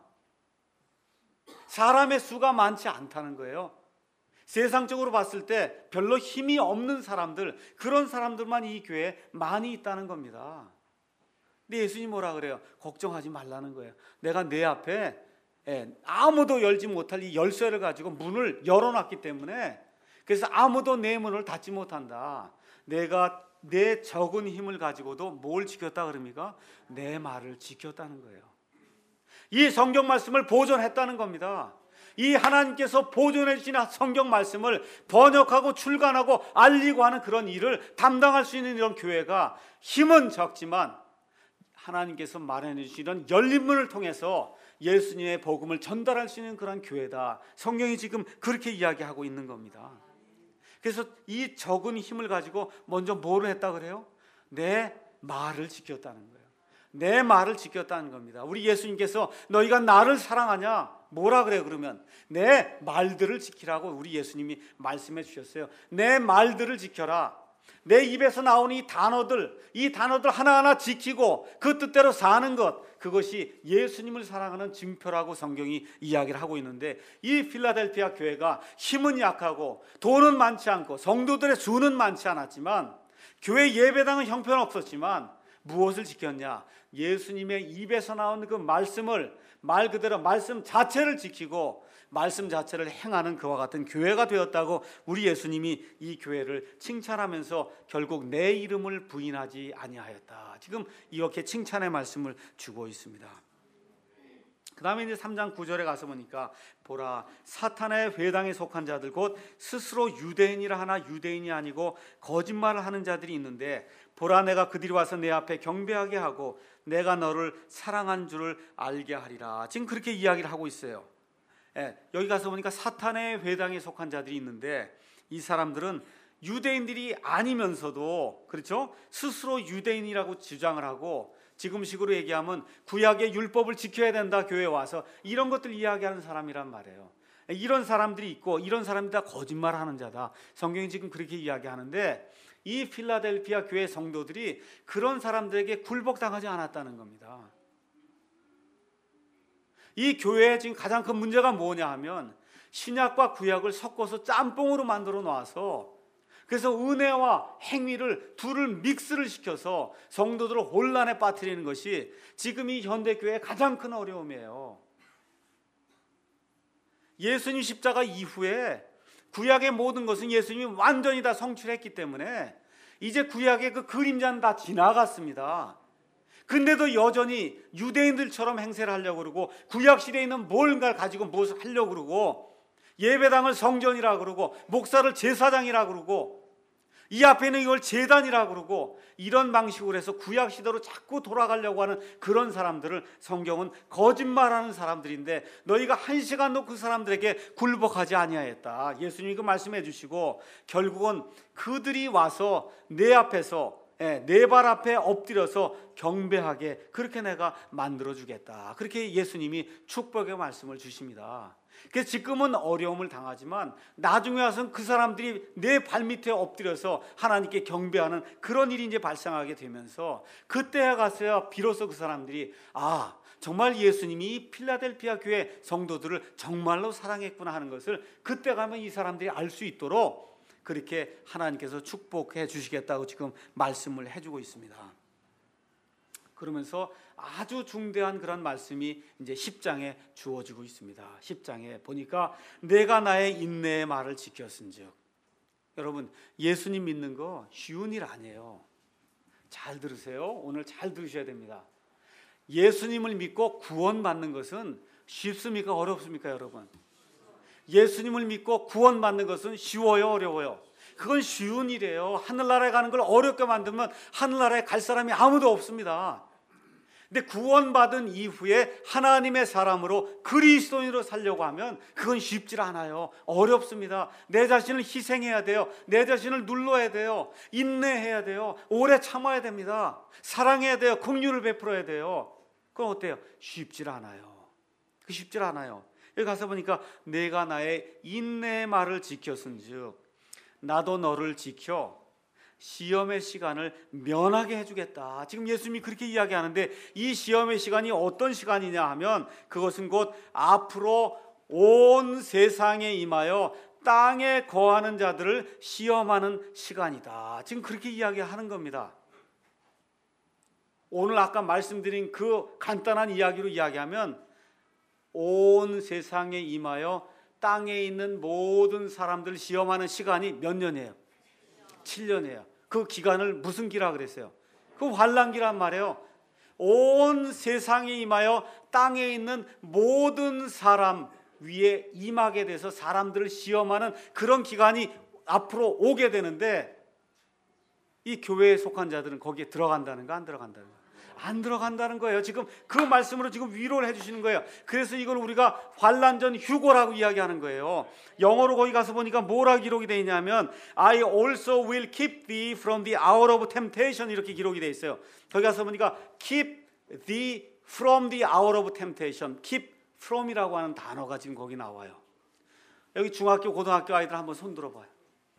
사람의 수가 많지 않다는 거예요. 세상적으로 봤을 때 별로 힘이 없는 사람들, 그런 사람들만 이 교회에 많이 있다는 겁니다. 근데 예수님 뭐라 그래요? 걱정하지 말라는 거예요. 내가 내 앞에 아무도 열지 못할 이 열쇠를 가지고 문을 열어놨기 때문에 그래서 아무도 내 문을 닫지 못한다. 내가 내 적은 힘을 가지고도 뭘 지켰다 그럽니까? 내 말을 지켰다는 거예요. 이 성경 말씀을 보존했다는 겁니다. 이 하나님께서 보존해 주신 성경 말씀을 번역하고 출간하고 알리고 하는 그런 일을 담당할 수 있는 이런 교회가 힘은 적지만 하나님께서 마련해 주시는 열린 문을 통해서 예수님의 복음을 전달할 수 있는 그런 교회다. 성경이 지금 그렇게 이야기하고 있는 겁니다. 그래서 이 적은 힘을 가지고 먼저 뭐를 했다 그래요? 내 말을 지켰다는 거예요. 내 말을 지켰다는 겁니다. 우리 예수님께서 너희가 나를 사랑하냐? 뭐라 그래요? 그러면 내 말들을 지키라고 우리 예수님이 말씀해 주셨어요. 내 말들을 지켜라. 내 입에서 나오는 이 단어들 하나하나 지키고 그 뜻대로 사는 것, 그것이 예수님을 사랑하는 증표라고 성경이 이야기를 하고 있는데, 이 필라델피아 교회가 힘은 약하고 돈은 많지 않고 성도들의 수는 많지 않았지만, 교회 예배당은 형편없었지만 무엇을 지켰냐? 예수님의 입에서 나오는 그 말씀을, 말 그대로 말씀 자체를 지키고 말씀 자체를 행하는 그와 같은 교회가 되었다고 우리 예수님이 이 교회를 칭찬하면서 결국 내 이름을 부인하지 아니하였다, 지금 이렇게 칭찬의 말씀을 주고 있습니다. 그 다음에 이제 3장 9절에 가서 보니까, 보라, 사탄의 회당에 속한 자들 곧 스스로 유대인이라 하나 유대인이 아니고 거짓말을 하는 자들이 있는데, 보라, 내가 그들이 와서 내 앞에 경배하게 하고 내가 너를 사랑한 줄을 알게 하리라. 지금 그렇게 이야기를 하고 있어요. 여기 가서 보니까 사탄의 회당에 속한 자들이 있는데, 이 사람들은 유대인들이 아니면서도, 그렇죠, 스스로 유대인이라고 주장을 하고, 지금식으로 얘기하면 구약의 율법을 지켜야 된다, 교회에 와서 이런 것들 이야기하는 사람이란 말이에요. 이런 사람들이 있고, 이런 사람들이 다 거짓말하는 자다, 성경이 지금 그렇게 이야기하는데, 이 필라델피아 교회 성도들이 그런 사람들에게 굴복당하지 않았다는 겁니다. 이 교회의 지금 가장 큰 문제가 뭐냐 하면, 신약과 구약을 섞어서 짬뽕으로 만들어 놔서, 그래서 은혜와 행위를 둘을 믹스를 시켜서 성도들을 혼란에 빠뜨리는 것이 지금 이 현대교회의 가장 큰 어려움이에요. 예수님 십자가 이후에 구약의 모든 것은 예수님이 완전히 다 성취했기 때문에 이제 구약의 그 그림자는 다 지나갔습니다. 근데도 여전히 유대인들처럼 행세를 하려고 그러고, 구약시대에 있는 뭔가를 가지고 무엇을 하려고 그러고, 예배당을 성전이라고 그러고, 목사를 제사장이라고 그러고, 이 앞에 있는 이걸 제단이라고 그러고, 이런 방식으로 해서 구약시대로 자꾸 돌아가려고 하는 그런 사람들을 성경은 거짓말하는 사람들인데, 너희가 한 시간도 그 사람들에게 굴복하지 아니하였다, 예수님이 그 말씀해 주시고, 결국은 그들이 와서 내 앞에서 내 발 앞에 엎드려서 경배하게 그렇게 내가 만들어주겠다, 그렇게 예수님이 축복의 말씀을 주십니다. 그래서 지금은 어려움을 당하지만 나중에 와서는 그 사람들이 내 발밑에 엎드려서 하나님께 경배하는 그런 일이 이제 발생하게 되면서, 그때에 가서야 비로소 그 사람들이 정말 예수님이 필라델피아 교회 성도들을 정말로 사랑했구나 하는 것을 그때 가면 이 사람들이 알 수 있도록 그렇게 하나님께서 축복해 주시겠다고 지금 말씀을 해주고 있습니다. 그러면서 아주 중대한 그런 말씀이 이제 10장에 주어지고 있습니다. 10장에 보니까 내가 나의 인내의 말을 지켰은즉. 여러분, 예수님 믿는 거 쉬운 일 아니에요. 잘 들으세요. 오늘 잘 들으셔야 됩니다. 예수님을 믿고 구원받는 것은 쉽습니까? 어렵습니까, 여러분? 예수님을 믿고 구원받는 것은 쉬워요, 어려워요? 그건 쉬운 일이에요. 하늘나라에 가는 걸 어렵게 만들면 하늘나라에 갈 사람이 아무도 없습니다. 근데 구원받은 이후에 하나님의 사람으로 그리스도인으로 살려고 하면 그건 쉽지 않아요. 어렵습니다. 내 자신을 희생해야 돼요. 내 자신을 눌러야 돼요. 인내해야 돼요. 오래 참아야 됩니다. 사랑해야 돼요. 긍휼을 베풀어야 돼요. 그건 어때요? 쉽지 않아요. 쉽지 않아요. 여기 가서 보니까 내가 나의 인내의 말을 지켰은즉 나도 너를 지켜 시험의 시간을 면하게 해주겠다. 지금 예수님이 그렇게 이야기하는데, 이 시험의 시간이 어떤 시간이냐 하면 그것은 곧 앞으로 온 세상에 임하여 땅에 거하는 자들을 시험하는 시간이다. 지금 그렇게 이야기하는 겁니다. 오늘 아까 말씀드린 그 간단한 이야기로 이야기하면 온 세상에 임하여 땅에 있는 모든 사람들 시험하는 시간이 몇 년이에요? 7년이에요. 그 기간을 무슨 기라 그랬어요? 그 환란기란 말이에요. 온 세상에 임하여 땅에 있는 모든 사람 위에 임하게 돼서 사람들을 시험하는 그런 기간이 앞으로 오게 되는데, 이 교회에 속한 자들은 거기에 들어간다는 거, 안 들어간다는 거? 안 들어간다는 거예요. 지금 그 말씀으로 지금 위로를 해주시는 거예요. 그래서 이걸 우리가 환난전 휴고라고 이야기하는 거예요. 영어로 거기 가서 보니까 뭐라 기록이 되어 있냐면 I also will keep thee from the hour of temptation, 이렇게 기록이 되어 있어요. 거기 가서 보니까 keep thee from the hour of temptation, keep from이라고 하는 단어가 지금 거기 나와요. 여기 중학교 고등학교 아이들 한번 손 들어봐요.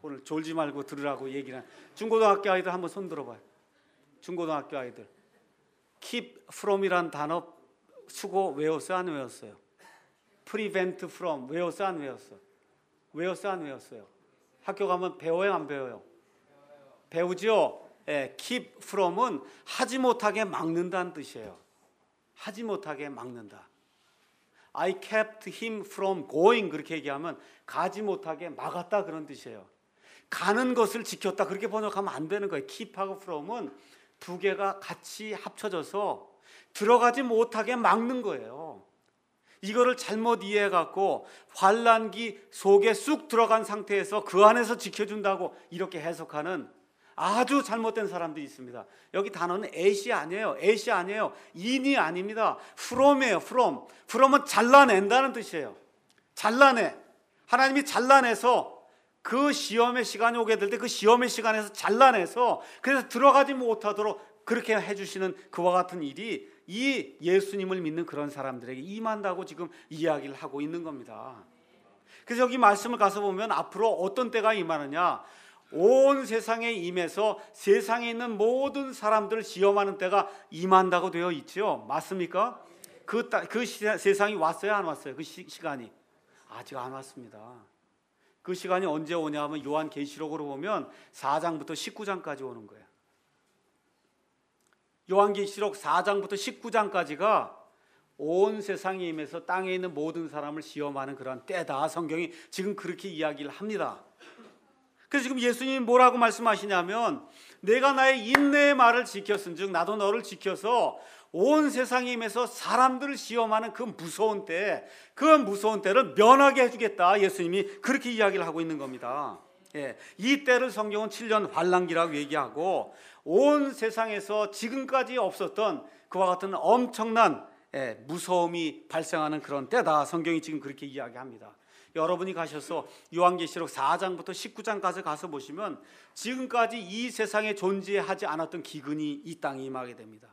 오늘 졸지 말고 들으라고 얘기를 중고등학교 아이들 한번 손 들어봐요. 중고등학교 아이들 keep from이란 단어 수고 외웠어요? 안 외웠어요? prevent from 외웠어요? 안 외웠어요? 외웠어요? 안 외웠어요? 학교 가면 배워요? 안 배워요? 배우죠? 예, keep from은 하지 못하게 막는다는 뜻이에요. 하지 못하게 막는다. I kept him from going 그렇게 얘기하면 가지 못하게 막았다 그런 뜻이에요. 가는 것을 지켰다 그렇게 번역하면 안 되는 거예요. keep하고 from은 두 개가 같이 합쳐져서 들어가지 못하게 막는 거예요. 이거를 잘못 이해해갖고 환난기 속에 쑥 들어간 상태에서 그 안에서 지켜준다고 이렇게 해석하는 아주 잘못된 사람들이 있습니다. 여기 단어는 at이 아니에요. at이 아니에요. in이 아닙니다. from이에요. from은 잘라낸다는 뜻이에요. 잘라내. 하나님이 잘라내서 그 시험의 시간이 오게 될 때 그 시험의 시간에서 잘라내서 그래서 들어가지 못하도록 그렇게 해주시는 그와 같은 일이 이 예수님을 믿는 그런 사람들에게 임한다고 지금 이야기를 하고 있는 겁니다. 그래서 여기 말씀을 가서 보면 앞으로 어떤 때가 임하느냐, 온 세상에 임해서 세상에 있는 모든 사람들을 시험하는 때가 임한다고 되어 있죠. 맞습니까? 그 세상이 왔어요? 안 왔어요? 그 시간이 아직 안 왔습니다. 그 시간이 언제 오냐 하면 요한계시록으로 보면 4장부터 19장까지 오는 거예요. 요한계시록 4장부터 19장까지가 온 세상에 임해서 땅에 있는 모든 사람을 시험하는 그런 때다. 성경이 지금 그렇게 이야기를 합니다. 그래서 지금 예수님이 뭐라고 말씀하시냐면 내가 나의 인내의 말을 지켰은즉 나도 너를 지켜서 온 세상에 임해서 사람들을 시험하는 그 무서운 때를 면하게 해주겠다. 예수님이 그렇게 이야기를 하고 있는 겁니다. 예, 이 때를 성경은 7년 환난기라고 얘기하고 온 세상에서 지금까지 없었던 그와 같은 엄청난 무서움이 발생하는 그런 때다. 성경이 지금 그렇게 이야기합니다. 여러분이 가셔서 요한계시록 4장부터 19장까지 가서 보시면 지금까지 이 세상에 존재하지 않았던 기근이 이 땅에 임하게 됩니다.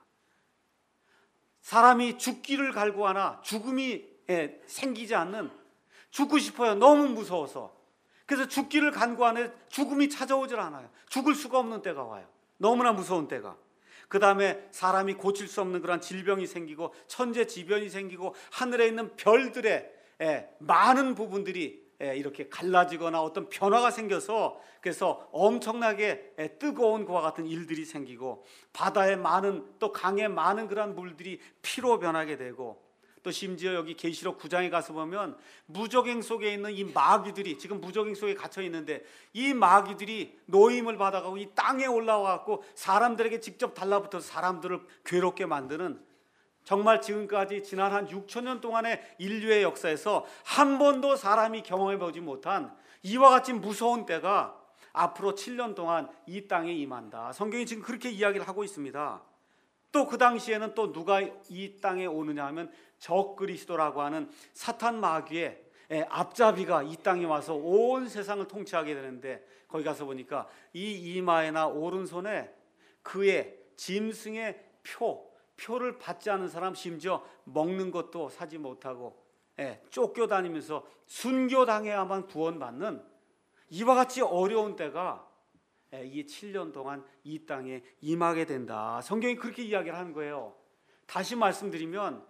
사람이 죽기를 갈구하나 죽음이 생기지 않는, 죽고 싶어요. 너무 무서워서. 그래서 죽기를 간구하는데 죽음이 찾아오질 않아요. 죽을 수가 없는 때가 와요. 너무나 무서운 때가. 그 다음에 사람이 고칠 수 없는 그런 질병이 생기고 천재지변이 생기고 하늘에 있는 별들의 많은 부분들이 이렇게 갈라지거나 어떤 변화가 생겨서 그래서 엄청나게 뜨거운 그와 같은 일들이 생기고 바다에 많은 또 강에 많은 그런 물들이 피로 변하게 되고 또 심지어 여기 계시록 9장에 가서 보면 무적행 속에 있는 이 마귀들이 지금 무적행 속에 갇혀 있는데 이 마귀들이 노임을 받아가고 이 땅에 올라와갖고 사람들에게 직접 달라붙어서 사람들을 괴롭게 만드는, 정말 지금까지 지난 한 6,000년 동안의 인류의 역사에서 한 번도 사람이 경험해보지 못한 이와 같이 무서운 때가 앞으로 7년 동안 이 땅에 임한다. 성경이 지금 그렇게 이야기를 하고 있습니다. 또 그 당시에는 또 누가 이 땅에 오느냐 하면 적그리스도라고 하는 사탄 마귀의 앞잡이가 이 땅에 와서 온 세상을 통치하게 되는데 거기 가서 보니까 이 이마에나 오른손에 그의 짐승의 표를 받지 않은 사람, 심지어 먹는 것도 사지 못하고 쫓겨다니면서 순교당해야만 구원받는 이와 같이 어려운 때가 이 7년 동안 이 땅에 임하게 된다. 성경이 그렇게 이야기를 하는 거예요. 다시 말씀드리면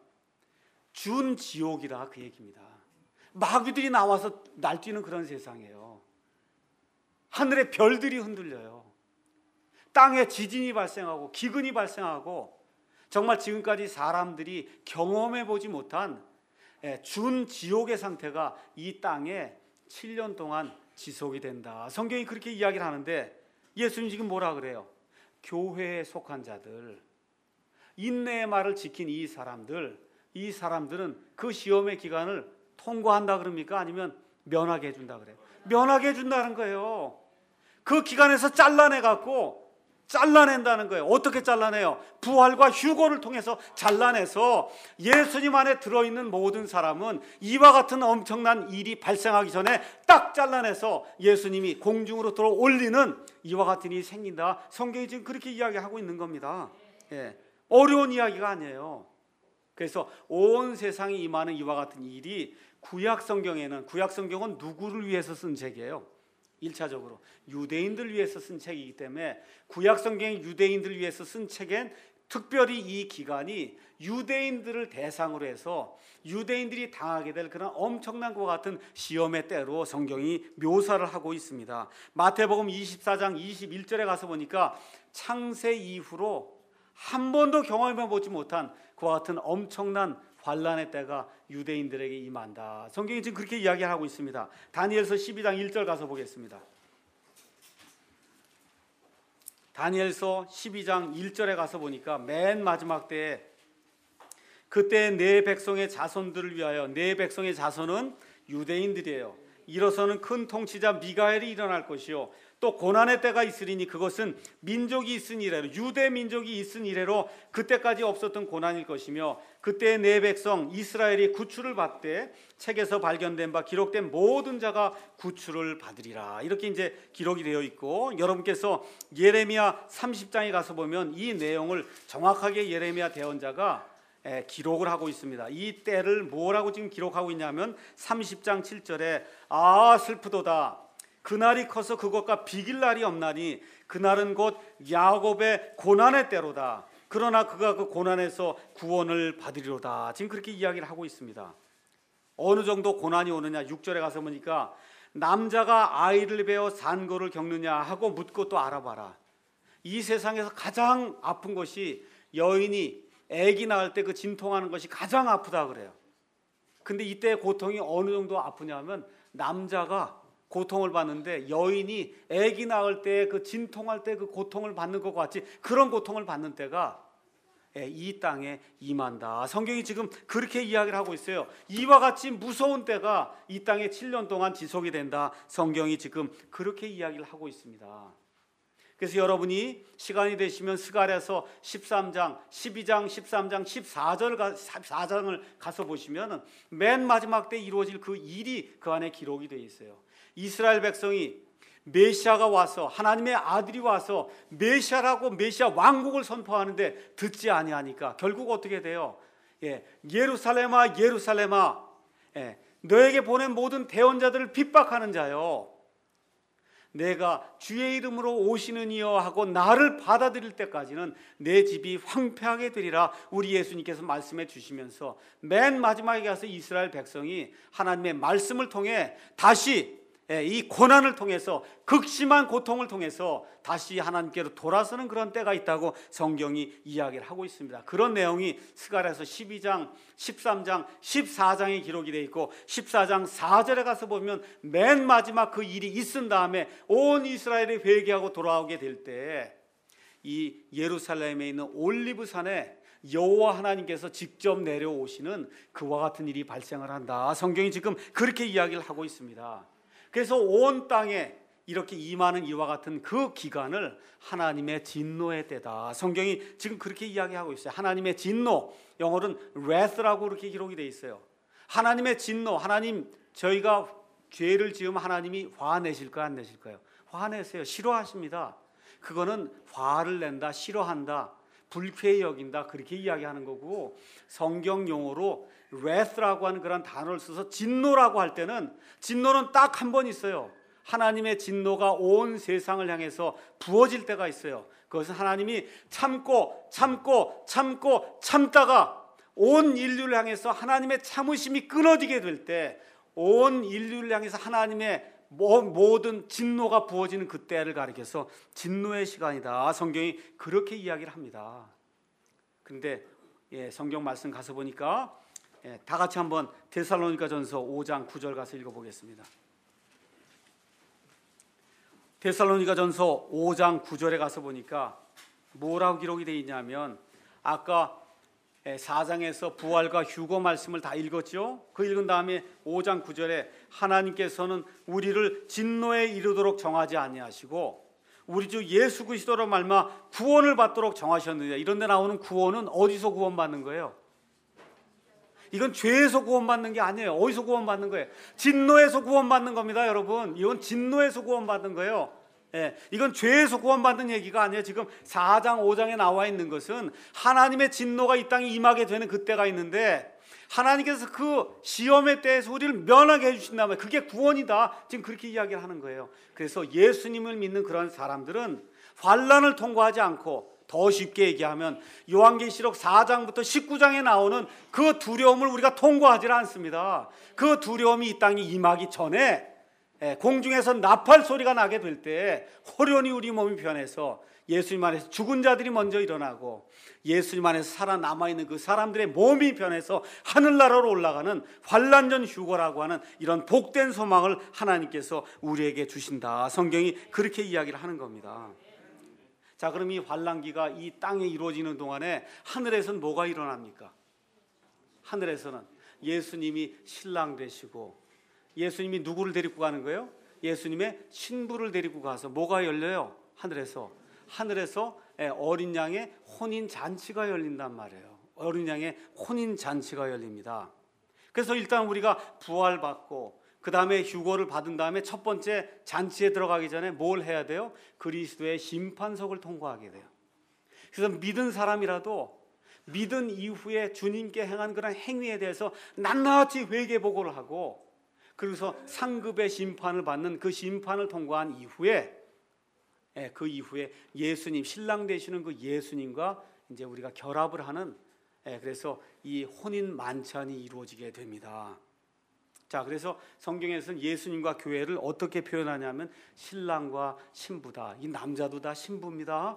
준지옥이라 그 얘기입니다. 마귀들이 나와서 날뛰는 그런 세상이에요. 하늘의 별들이 흔들려요. 땅에 지진이 발생하고 기근이 발생하고 정말 지금까지 사람들이 경험해보지 못한 준지옥의 상태가 이 땅에 7년 동안 지속이 된다. 성경이 그렇게 이야기를 하는데 예수님 지금 뭐라 그래요? 교회에 속한 자들, 인내의 말을 지킨 이 사람들은 그 시험의 기간을 통과한다 그럽니까? 아니면 면하게 해준다 그래요? 면하게 해준다는 거예요. 그 기간에서 잘라낸다는 거예요. 어떻게 잘라내요? 부활과 휴거를 통해서 잘라내서 예수님 안에 들어있는 모든 사람은 이와 같은 엄청난 일이 발생하기 전에 딱 잘라내서 예수님이 공중으로 들어 올리는 이와 같은 일이 생긴다. 성경이 지금 그렇게 이야기하고 있는 겁니다. 어려운 이야기가 아니에요. 그래서 온 세상에 임하는 이와 같은 일이 구약 성경은 누구를 위해서 쓴 책이에요? 1차적으로 유대인들 위해서 쓴 책이기 때문에 구약 성경이 유대인들 위해서 쓴 책엔 특별히 이 기간이 유대인들을 대상으로 해서 유대인들이 당하게 될 그런 엄청난 것과 같은 시험의 때로 성경이 묘사를 하고 있습니다. 마태복음 24장 21절에 가서 보니까 창세 이후로 한 번도 경험해 보지 못한 그와 같은 엄청난 환난의 때가 유대인들에게 임한다. 성경이 지금 그렇게 이야기하고 있습니다. 다니엘서 12장 1절 가서 보겠습니다. 다니엘서 12장 1절에 가서 보니까 맨 마지막 때에 그때 내 백성의 자손들을 위하여, 내 백성의 자손은 유대인들이에요. 이로서는 큰 통치자 미가엘이 일어날 것이요 또 고난의 때가 있으리니 그것은 민족이 있은 이래로, 유대 민족이 있은 이래로 그때까지 없었던 고난일 것이며 그때 내 백성 이스라엘이 구출을 받되 책에서 발견된 바 기록된 모든 자가 구출을 받으리라. 이렇게 이제 기록이 되어 있고, 여러분께서 예레미야 30장에 가서 보면 이 내용을 정확하게 예레미야 대언자가 기록을 하고 있습니다. 이 때를 뭐라고 지금 기록하고 있냐면 30장 7절에 아 슬프도다 그날이 커서 그것과 비길 날이 없나니 그날은 곧 야곱의 고난의 때로다. 그러나 그가 그 고난에서 구원을 받으리로다. 지금 그렇게 이야기를 하고 있습니다. 어느 정도 고난이 오느냐, 6절에 가서 보니까 남자가 아이를 베어 산고를 겪느냐 하고 묻고 또 알아봐라. 이 세상에서 가장 아픈 것이 여인이 아기 낳을 때 그 진통하는 것이 가장 아프다 그래요. 근데 이때 고통이 어느 정도 아프냐면 남자가 고통을 받는데 여인이 아기 낳을 때 그 진통할 때 그 고통을 받는 것 같이 그런 고통을 받는 때가 이 땅에 임한다. 성경이 지금 그렇게 이야기를 하고 있어요. 이와 같이 무서운 때가 이 땅에 7년 동안 지속이 된다. 성경이 지금 그렇게 이야기를 하고 있습니다. 그래서 여러분이 시간이 되시면 스가랴서 13장, 12장, 13장, 14장을 가서 보시면 맨 마지막 때 이루어질 그 일이 그 안에 기록이 되어 있어요. 이스라엘 백성이 메시아가 와서, 하나님의 아들이 와서 메시아라고 메시아 왕국을 선포하는데 듣지 아니하니까 결국 어떻게 돼요? 예루살렘아 예루살렘아, 너에게 보낸 모든 대언자들을 핍박하는 자요, 내가 주의 이름으로 오시는 이여 하고 나를 받아들일 때까지는 내 집이 황폐하게 되리라. 우리 예수님께서 말씀해 주시면서 맨 마지막에 가서 이스라엘 백성이 하나님의 말씀을 통해 다시 이 고난을 통해서, 극심한 고통을 통해서 다시 하나님께로 돌아서는 그런 때가 있다고 성경이 이야기를 하고 있습니다. 그런 내용이 스가랴서 12장, 13장, 14장에 기록이 되어 있고 14장 4절에 가서 보면 맨 마지막 그 일이 있은 다음에 온 이스라엘이 회개하고 돌아오게 될 때 이 예루살렘에 있는 올리브산에 여호와 하나님께서 직접 내려오시는 그와 같은 일이 발생을 한다. 성경이 지금 그렇게 이야기를 하고 있습니다. 그래서 온 땅에 이렇게 임하는 이와 같은 그 기간을 하나님의 진노의 때다. 성경이 지금 그렇게 이야기하고 있어요. 하나님의 진노, 영어로는 wrath라고 그렇게 기록이 되어 있어요. 하나님의 진노, 하나님, 저희가 죄를 지으면 하나님이 화내실까요, 안 내실까요? 화내세요. 싫어하십니다. 그거는 화를 낸다, 싫어한다, 불쾌히 여긴다, 그렇게 이야기하는 거고, 성경 용어로 wrath라고 하는 그런 단어를 써서 진노라고 할 때는, 진노는 딱 한 번 있어요. 하나님의 진노가 온 세상을 향해서 부어질 때가 있어요. 그것은 하나님이 참다가 온 인류를 향해서 하나님의 참으심이 끊어지게 될 때, 온 인류를 향해서 하나님의 모든 진노가 부어지는 그때를 가리켜서 진노의 시간이다. 성경이 그렇게 이야기를 합니다. 그런데 성경 말씀 가서 보니까 다 같이 한번 데살로니가전서 5장 9절 가서 읽어보겠습니다. 데살로니가전서 5장 9절에 가서 보니까 뭐라고 기록이 되어 있냐면, 아까 4장에서 부활과 휴거 말씀을 다 읽었죠. 그 읽은 다음에 5장 9절에 하나님께서는 우리를 진노에 이르도록 정하지 아니하시고 우리 주 예수 그리스도로 말미암아 구원을 받도록 정하셨느냐. 이런 데 나오는 구원은 어디서 구원받는 거예요? 이건 죄에서 구원받는 게 아니에요. 어디서 구원받는 거예요? 진노에서 구원받는 겁니다, 여러분. 이건 진노에서 구원받는 거예요. 이건 죄에서 구원받는 얘기가 아니에요. 지금 4장 5장에 나와 있는 것은 하나님의 진노가 이 땅에 임하게 되는 그때가 있는데, 하나님께서 그 시험의 때에서 우리를 면하게 해주신다면 그게 구원이다. 지금 그렇게 이야기를 하는 거예요. 그래서 예수님을 믿는 그런 사람들은 환난을 통과하지 않고, 더 쉽게 얘기하면 요한계시록 4장부터 19장에 나오는 그 두려움을 우리가 통과하지 않습니다. 그 두려움이 이 땅에 임하기 전에 공중에서 나팔 소리가 나게 될 때 호련히 우리 몸이 변해서 예수님 안에서 죽은 자들이 먼저 일어나고, 예수님 안에서 살아남아있는 그 사람들의 몸이 변해서 하늘나라로 올라가는 환난전 휴거라고 하는 이런 복된 소망을 하나님께서 우리에게 주신다. 성경이 그렇게 이야기를 하는 겁니다. 자, 그럼 이 환난기가 이 땅에 이루어지는 동안에 하늘에서는 뭐가 일어납니까? 하늘에서는 예수님이 신랑 되시고, 예수님이 누구를 데리고 가는 거예요? 예수님의 신부를 데리고 가서 뭐가 열려요? 하늘에서 어린 양의 혼인 잔치가 열린단 말이에요. 어린 양의 혼인 잔치가 열립니다. 그래서 일단 우리가 부활받고 그 다음에 휴거를 받은 다음에 첫 번째 잔치에 들어가기 전에 뭘 해야 돼요? 그리스도의 심판석을 통과하게 돼요. 그래서 믿은 사람이라도 믿은 이후에 주님께 행한 그런 행위에 대해서 낱낱이 회개보고를 하고, 그래서 상급의 심판을 받는 그 심판을 통과한 이후에, 그 이후에 예수님, 신랑 되시는 그 예수님과 이제 우리가 결합을 하는, 그래서 이 혼인 만찬이 이루어지게 됩니다. 자, 그래서 성경에서는 예수님과 교회를 어떻게 표현하냐면 신랑과 신부다. 이 남자도 다 신부입니다.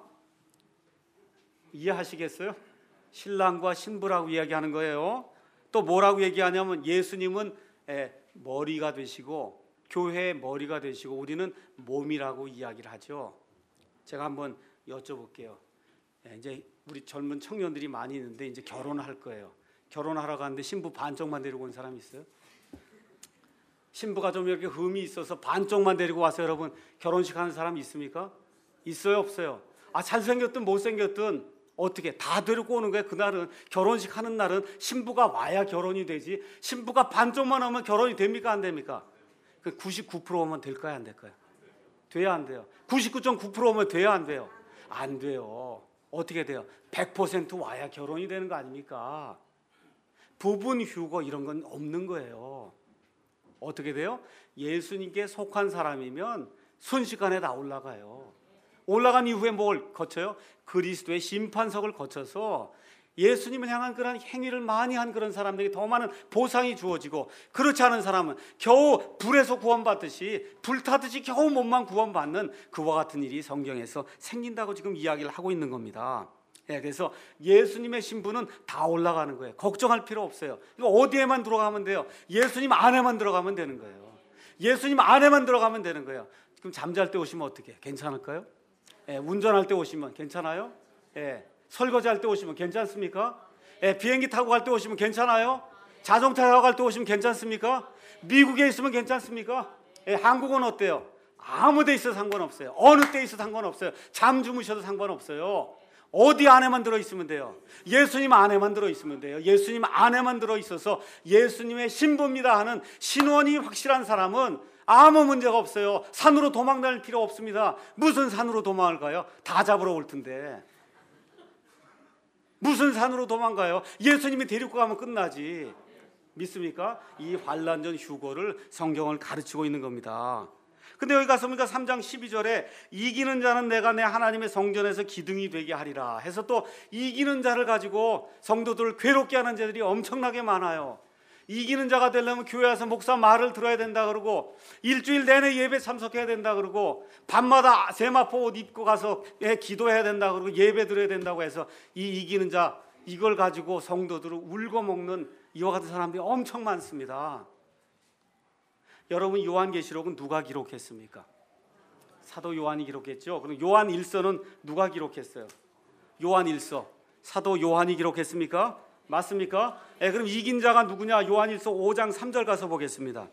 이해하시겠어요? 신랑과 신부라고 이야기하는 거예요. 또 뭐라고 얘기하냐면 예수님은 머리가 되시고 교회의 머리가 되시고 우리는 몸이라고 이야기를 하죠. 제가 한번 여쭤볼게요. 이제 우리 젊은 청년들이 많이 있는데 이제 결혼할 거예요. 결혼하러 가는데 신부 반쪽만 데리고 온 사람 있어요? 신부가 좀 이렇게 흠이 있어서 반쪽만 데리고 와서 여러분 결혼식 하는 사람 있습니까? 있어요, 없어요? 잘생겼든 못생겼든 어떻게 다 데리고 오는 거예요. 그날은 결혼식 하는 날은 신부가 와야 결혼이 되지, 신부가 반쪽만 오면 결혼이 됩니까, 안 됩니까? 99% 오면 될까요, 안 될까요? 돼야 안 돼요? 99.9% 오면 돼야 안 돼요? 안 돼요. 어떻게 돼요? 100% 와야 결혼이 되는 거 아닙니까? 부분 휴거 이런 건 없는 거예요. 어떻게 돼요? 예수님께 속한 사람이면 순식간에 다 올라가요. 올라간 이후에 뭘 거쳐요? 그리스도의 심판석을 거쳐서 예수님을 향한 그런 행위를 많이 한 그런 사람들에게 더 많은 보상이 주어지고, 그렇지 않은 사람은 겨우 불에서 구원받듯이 불타듯이 겨우 몸만 구원받는 그와 같은 일이 성경에서 생긴다고 지금 이야기를 하고 있는 겁니다. 그래서 예수님의 신부는 다 올라가는 거예요. 걱정할 필요 없어요. 이거 어디에만 들어가면 돼요? 예수님 안에만 들어가면 되는 거예요. 예수님 안에만 들어가면 되는 거예요. 그럼 잠잘 때 오시면 어떻게? 괜찮을까요? 운전할 때 오시면 괜찮아요? 설거지할 때 오시면 괜찮습니까? 비행기 타고 갈 때 오시면 괜찮아요? 자동차 타고 갈 때 오시면 괜찮습니까? 미국에 있으면 괜찮습니까? 한국은 어때요? 아무 데 있어도 상관없어요. 어느 때 있어도 상관없어요. 잠 주무셔도 상관없어요. 어디 안에만 들어있으면 돼요? 예수님 안에만 들어있으면 돼요. 예수님 안에만 들어있어서 예수님의 신부입니다 하는 신원이 확실한 사람은 아무 문제가 없어요. 산으로 도망다닐 필요 없습니다. 무슨 산으로 도망을 가요? 다 잡으러 올 텐데. 무슨 산으로 도망가요? 예수님이 데리고 가면 끝나지. 믿습니까? 이 환난전 휴거를 성경을 가르치고 있는 겁니다. 근데 여기 가서 보니까 3장 12절에 이기는 자는 내가 내 하나님의 성전에서 기둥이 되게 하리라 해서, 또 이기는 자를 가지고 성도들을 괴롭게 하는 자들이 엄청나게 많아요. 이기는 자가 되려면 교회 와서 목사 말을 들어야 된다 그러고, 일주일 내내 예배 참석해야 된다 그러고, 밤마다 세마포 옷 입고 가서 기도해야 된다 그러고, 예배 드려야 된다고 해서 이 이기는 자, 이걸 가지고 성도들을 울고 먹는 이와 같은 사람들이 엄청 많습니다. 여러분, 요한계시록은 누가 기록했습니까? 사도 요한이 기록했죠. 그럼 요한 1서는 누가 기록했어요? 요한 1서 사도 요한이 기록했습니까? 맞습니까? 그럼 이긴 자가 누구냐? 요한 1서 5장 3절 가서 보겠습니다.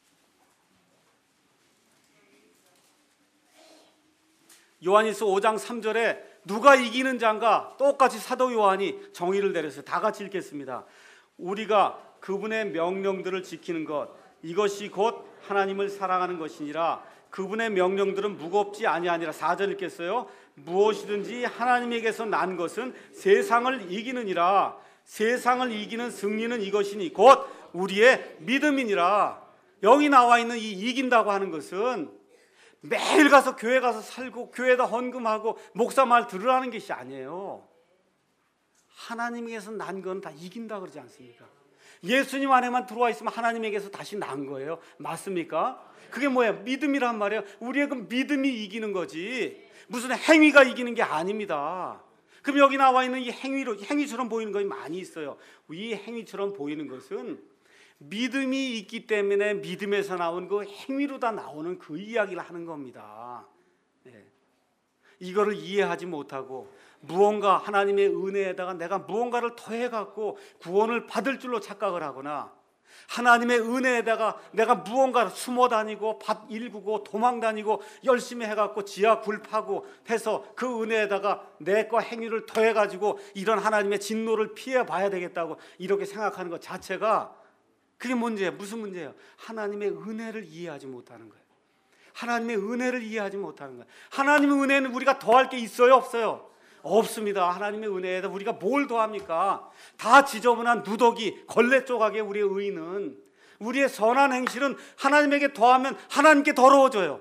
요한 1서 5장 3절에 누가 이기는 자인가? 똑같이 사도 요한이 정의를 내렸어요. 다 같이 읽겠습니다. 우리가 그분의 명령들을 지키는 것, 이것이 곧 하나님을 사랑하는 것이니라. 그분의 명령들은 무겁지 아니하니라. 4절 읽겠어요. 무엇이든지 하나님에게서 난 것은 세상을 이기느니라. 세상을 이기는 승리는 이것이니 곧 우리의 믿음이니라. 여기 나와 있는 이 이긴다고 하는 것은 매일 가서 교회 가서 살고 교회에다 헌금하고 목사 말 들으라는 것이 아니에요. 하나님에게서 난 건 다 이긴다 그러지 않습니까? 예수님 안에만 들어와 있으면 하나님에게서 다시 난 거예요. 맞습니까? 그게 뭐예요? 믿음이란 말이에요. 우리의 그 믿음이 이기는 거지 무슨 행위가 이기는 게 아닙니다. 그럼 여기 나와 있는 이 행위처럼 보이는 것이 많이 있어요. 이 행위처럼 보이는 것은 믿음이 있기 때문에 믿음에서 나온 그 행위로 다 나오는 그 이야기를 하는 겁니다. 네. 이거를 이해하지 못하고 무언가 하나님의 은혜에다가 내가 무언가를 더해갖고 구원을 받을 줄로 착각을 하거나 하나님의 은혜에다가 내가 무언가를 숨어 다니고 밭 일구고 도망 다니고 열심히 해갖고 지하 굴 파고 해서 그 은혜에다가 내 거 행위를 더해가지고 이런 하나님의 진노를 피해 봐야 되겠다고 이렇게 생각하는 것 자체가 그게 문제예요. 무슨 문제예요? 하나님의 은혜를 이해하지 못하는 거예요. 하나님의 은혜를 이해하지 못하는 거예요. 하나님의 은혜는 우리가 더할 게 있어요? 없어요? 없습니다. 하나님의 은혜에다 우리가 뭘 더합니까? 다 지저분한 누더기, 걸레 조각의 우리의 의는 우리의 선한 행실은 하나님에게 더하면 하나님께 더러워져요.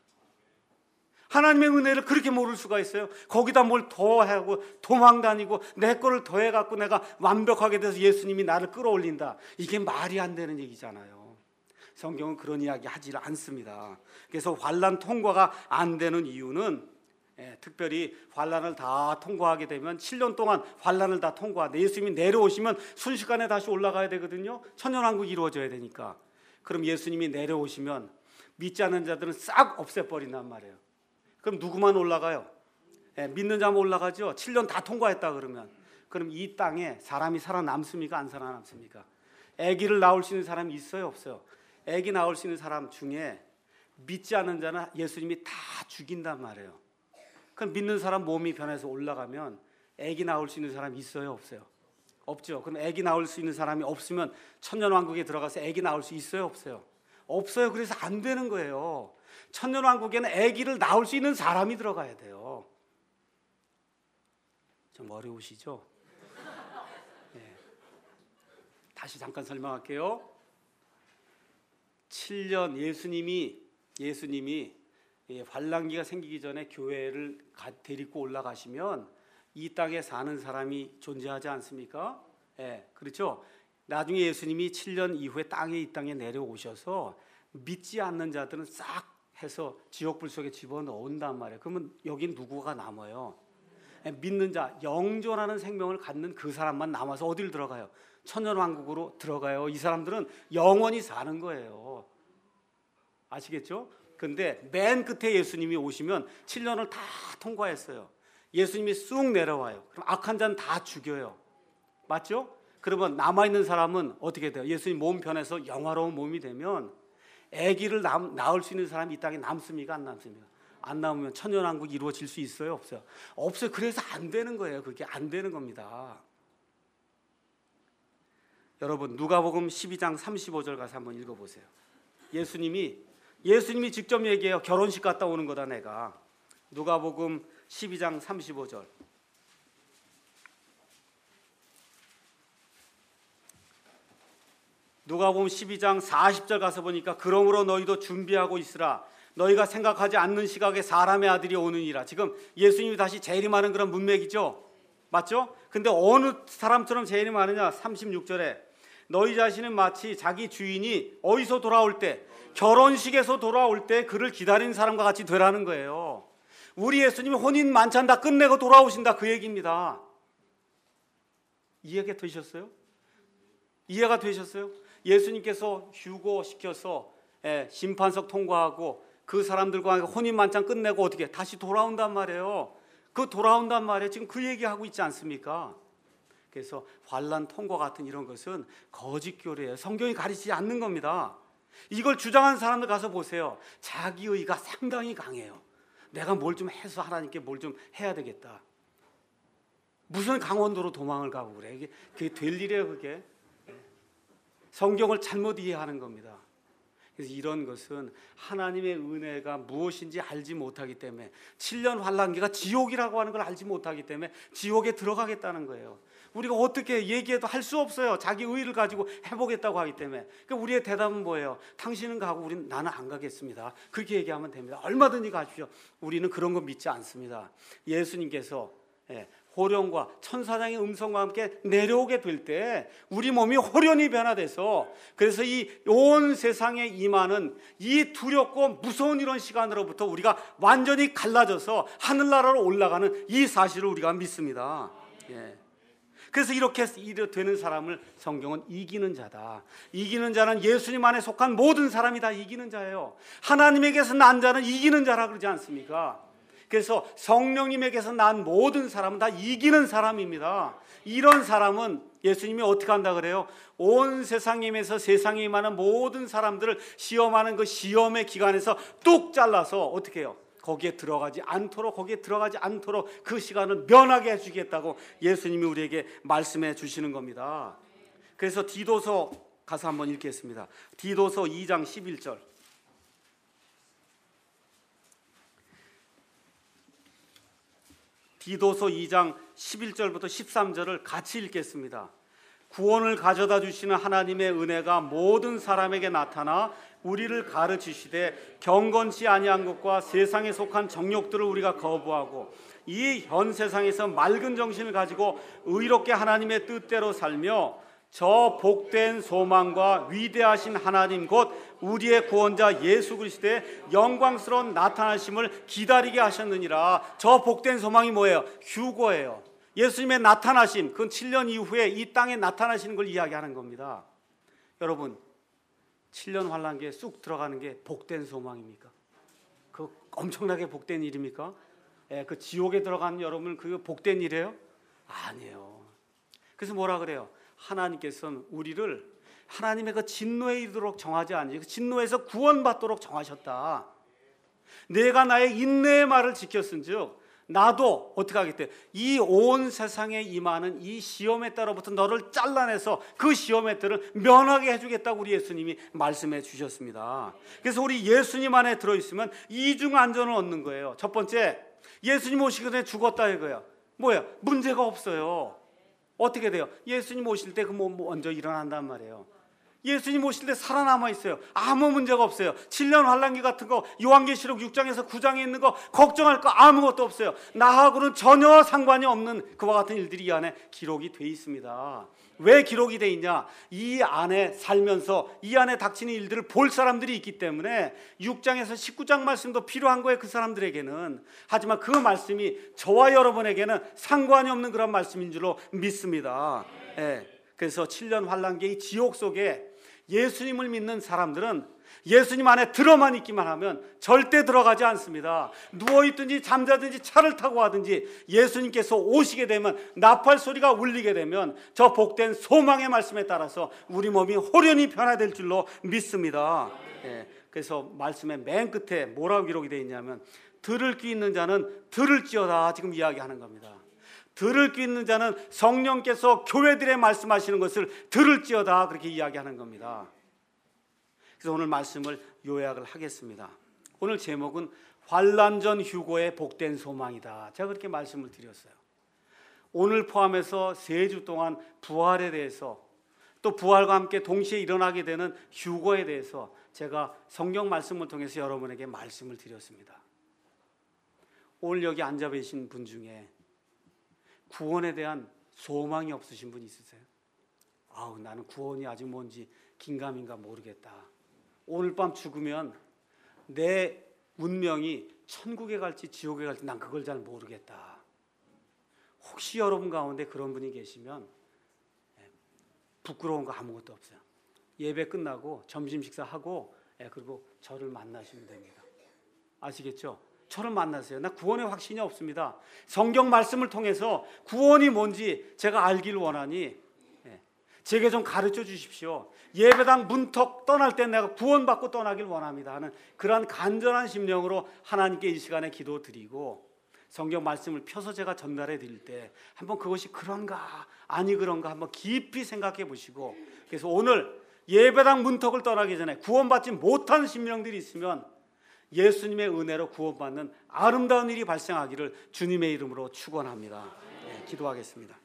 하나님의 은혜를 그렇게 모를 수가 있어요? 거기다 뭘 더하고 도망다니고 내 거를 더해갖고 내가 완벽하게 돼서 예수님이 나를 끌어올린다. 이게 말이 안 되는 얘기잖아요. 성경은 그런 이야기 하지 않습니다. 그래서 환난 통과가 안 되는 이유는 특별히 환난을 다 통과하게 되면 7년 동안 환난을 다 통과하는데 예수님이 내려오시면 순식간에 다시 올라가야 되거든요. 천년왕국이 이루어져야 되니까. 그럼 예수님이 내려오시면 믿지 않는 자들은 싹 없애버린단 말이에요. 그럼 누구만 올라가요? 믿는 자만 올라가죠. 7년 다 통과했다 그러면. 그럼 이 땅에 사람이 살아남습니까? 안 살아남습니까? 아기를 낳을 수 있는 사람이 있어요? 없어요? 아기 낳을 수 있는 사람 중에 믿지 않는 자는 예수님이 다 죽인단 말이에요. 그럼 믿는 사람 몸이 변해서 올라가면 아기 낳을 수 있는 사람이 있어요? 없어요? 없죠. 그럼 아기 낳을 수 있는 사람이 없으면 천년왕국에 들어가서 아기 낳을 수 있어요? 없어요? 없어요. 그래서 안 되는 거예요. 천년왕국에는 아기를 낳을 수 있는 사람이 들어가야 돼요. 좀 어려우시죠? 네. 다시 잠깐 설명할게요. 7년 예수님이 환란기가 생기기 전에 교회를 데리고 올라가시면 이 땅에 사는 사람이 존재하지 않습니까? 예, 그렇죠. 나중에 예수님이 7년 이후에 이 땅에 내려오셔서 믿지 않는 자들은 싹 해서 지옥불 속에 집어넣은단 말이에요. 그러면 여긴 누구가 남아요? 믿는 자, 영존하는 생명을 갖는 그 사람만 남아서 어디를 들어가요? 천년왕국으로 들어가요. 이 사람들은 영원히 사는 거예요. 아시겠죠? 근데 맨 끝에 예수님이 오시면 7년을 다 통과했어요. 예수님이 쑥 내려와요. 그럼 악한 자는 다 죽여요. 맞죠? 그러면 남아있는 사람은 어떻게 돼요? 예수님 몸 변해서 영화로운 몸이 되면 아기를 낳을 수 있는 사람이 이 땅에 남습니까? 안 남습니까? 안 남으면 천년왕국이 이루어질 수 있어요? 없어요? 없어요. 그래서 안 되는 거예요. 그게 안 되는 겁니다. 여러분 누가복음 12장 35절 가서 한번 읽어보세요. 예수님이 직접 얘기해요. 결혼식 갔다 오는 거다 내가. 누가복음 12장 35절. 누가복음 12장 40절 가서 보니까 그러므로 너희도 준비하고 있으라. 너희가 생각하지 않는 시각에 사람의 아들이 오느니라. 지금 예수님이 다시 재림하는 그런 문맥이죠. 맞죠? 근데 어느 사람처럼 재림하느냐? 36절에 너희 자신은 마치 자기 주인이 어디서 돌아올 때 결혼식에서 돌아올 때 그를 기다리는 사람과 같이 되라는 거예요. 우리 예수님이 혼인 만찬 다 끝내고 돌아오신다 그 얘기입니다. 이해가 되셨어요? 이해가 되셨어요? 예수님께서 휴고시켜서 심판석 통과하고 그 사람들과 혼인 만찬 끝내고 어떻게 다시 돌아온단 말이에요. 그 돌아온단 말이에요. 지금 그 얘기하고 있지 않습니까? 그래서 환난 통과 같은 이런 것은 거짓 교리예요. 성경이 가르치지 않는 겁니다. 이걸 주장하는 사람들 가서 보세요. 자기의가 상당히 강해요. 내가 뭘 좀 해서 하나님께 뭘 좀 해야 되겠다. 무슨 강원도로 도망을 가고 그래. 그게 될 일이에요. 그게. 성경을 잘못 이해하는 겁니다. 그래서 이런 것은 하나님의 은혜가 무엇인지 알지 못하기 때문에 7년 환란기가 지옥이라고 하는 걸 알지 못하기 때문에 지옥에 들어가겠다는 거예요. 우리가 어떻게 얘기해도 할 수 없어요. 자기 의의를 가지고 해보겠다고 하기 때문에. 그러니까 우리의 대답은 뭐예요? 당신은 가고 나는 안 가겠습니다. 그렇게 얘기하면 됩니다. 얼마든지 가십시오. 우리는 그런 거 믿지 않습니다. 예수님께서 호령과 천사장의 음성과 함께 내려오게 될 때 우리 몸이 호련히 변화돼서, 그래서 이 온 세상에 임하는 이 두렵고 무서운 이런 시간으로부터 우리가 완전히 갈라져서 하늘나라로 올라가는 이 사실을 우리가 믿습니다. 그래서 이렇게 되는 사람을 성경은 이기는 자다. 이기는 자는 예수님 안에 속한 모든 사람이 다 이기는 자예요. 하나님에게서 난 자는 이기는 자라 그러지 않습니까? 그래서 성령님에게서 난 모든 사람은 다 이기는 사람입니다. 이런 사람은 예수님이 어떻게 한다 그래요? 온 세상임에서 세상에 임하는 모든 사람들을 시험하는 그 시험의 기간에서 뚝 잘라서 어떻게 해요? 거기에 들어가지 않도록 그 시간을 면하게 해주겠다고 예수님이 우리에게 말씀해 주시는 겁니다. 그래서 디도서 가서 한번 읽겠습니다. 디도서 2장 11절. 디도서 2장 11절부터 13절을 같이 읽겠습니다. 구원을 가져다 주시는 하나님의 은혜가 모든 사람에게 나타나 우리를 가르치시되 경건치 아니한 것과 세상에 속한 정욕들을 우리가 거부하고 이 현 세상에서 맑은 정신을 가지고 의롭게 하나님의 뜻대로 살며 저 복된 소망과 위대하신 하나님 곧 우리의 구원자 예수 그리스도의 영광스러운 나타나심을 기다리게 하셨느니라. 저 복된 소망이 뭐예요? 휴거예요. 예수님의 나타나심, 그건 7년 이후에 이 땅에 나타나시는 걸 이야기하는 겁니다. 여러분, 7년 환란기에 쑥 들어가는 게 복된 소망입니까? 그 엄청나게 복된 일입니까? 그 지옥에 들어가는 여러분, 그 복된 일이에요? 아니에요. 그래서 뭐라 그래요? 하나님께서는 우리를 하나님의 그 진노에 이르도록 정하지 않으시고 그 진노에서 구원받도록 정하셨다. 내가 나의 인내의 말을 지켰은즉 나도 어떻게 하겠대? 이 온 세상에 임하는 이 시험에 따라부터 너를 잘라내서 그 시험의 때를 면하게 해주겠다고 우리 예수님이 말씀해 주셨습니다. 그래서 우리 예수님 안에 들어있으면 이중 안전을 얻는 거예요. 첫 번째, 예수님 오시기 전에 죽었다 이거야. 뭐야? 문제가 없어요. 어떻게 돼요? 예수님 오실 때 그 먼저 일어난단 말이에요. 예수님 오실 때 살아남아 있어요. 아무 문제가 없어요. 7년 환란기 같은 거 요한계시록 6장에서 9장에 있는 거 걱정할 거 아무것도 없어요. 나하고는 전혀 상관이 없는 그와 같은 일들이 이 안에 기록이 돼 있습니다. 왜 기록이 돼 있냐? 이 안에 살면서 이 안에 닥치는 일들을 볼 사람들이 있기 때문에 6장에서 19장 말씀도 필요한 거예요. 그 사람들에게는. 하지만 그 말씀이 저와 여러분에게는 상관이 없는 그런 말씀인 줄로 믿습니다. 그래서 7년 환란기의 지옥 속에 예수님을 믿는 사람들은 예수님 안에 들어만 있기만 하면 절대 들어가지 않습니다. 누워있든지 잠자든지 차를 타고 하든지 예수님께서 오시게 되면, 나팔 소리가 울리게 되면 저 복된 소망의 말씀에 따라서 우리 몸이 호련히 변화될 줄로 믿습니다. 그래서 말씀의 맨 끝에 뭐라고 기록이 되어 있냐면 들을 귀 있는 자는 들을지어다 지금 이야기하는 겁니다. 들을 귀 있는 자는 성령께서 교회들에 말씀하시는 것을 들을지어다 그렇게 이야기하는 겁니다. 그래서 오늘 말씀을 요약을 하겠습니다. 오늘 제목은 환난 전 휴거의 복된 소망이다. 제가 그렇게 말씀을 드렸어요. 오늘 포함해서 3주 동안 부활에 대해서, 또 부활과 함께 동시에 일어나게 되는 휴거에 대해서 제가 성경 말씀을 통해서 여러분에게 말씀을 드렸습니다. 오늘 여기 앉아 계신 분 중에 구원에 대한 소망이 없으신 분 있으세요? 나는 구원이 아직 뭔지 긴가민가 모르겠다. 오늘 밤 죽으면 내 운명이 천국에 갈지 지옥에 갈지 난 그걸 잘 모르겠다. 혹시 여러분 가운데 그런 분이 계시면 부끄러운 거 아무것도 없어요. 예배 끝나고 점심 식사하고 그리고 저를 만나시면 됩니다. 아시겠죠? 저를 만나세요. 나 구원에 확신이 없습니다. 성경 말씀을 통해서 구원이 뭔지 제가 알길 원하니 제게 좀 가르쳐 주십시오. 예배당 문턱 떠날 때 내가 구원받고 떠나길 원합니다 하는 그러한 간절한 심령으로 하나님께 이 시간에 기도드리고, 성경 말씀을 펴서 제가 전달해 드릴 때 한번 그것이 그런가 아니 그런가 한번 깊이 생각해 보시고, 그래서 오늘 예배당 문턱을 떠나기 전에 구원받지 못한 심령들이 있으면 예수님의 은혜로 구원받는 아름다운 일이 발생하기를 주님의 이름으로 축원합니다. 기도하겠습니다.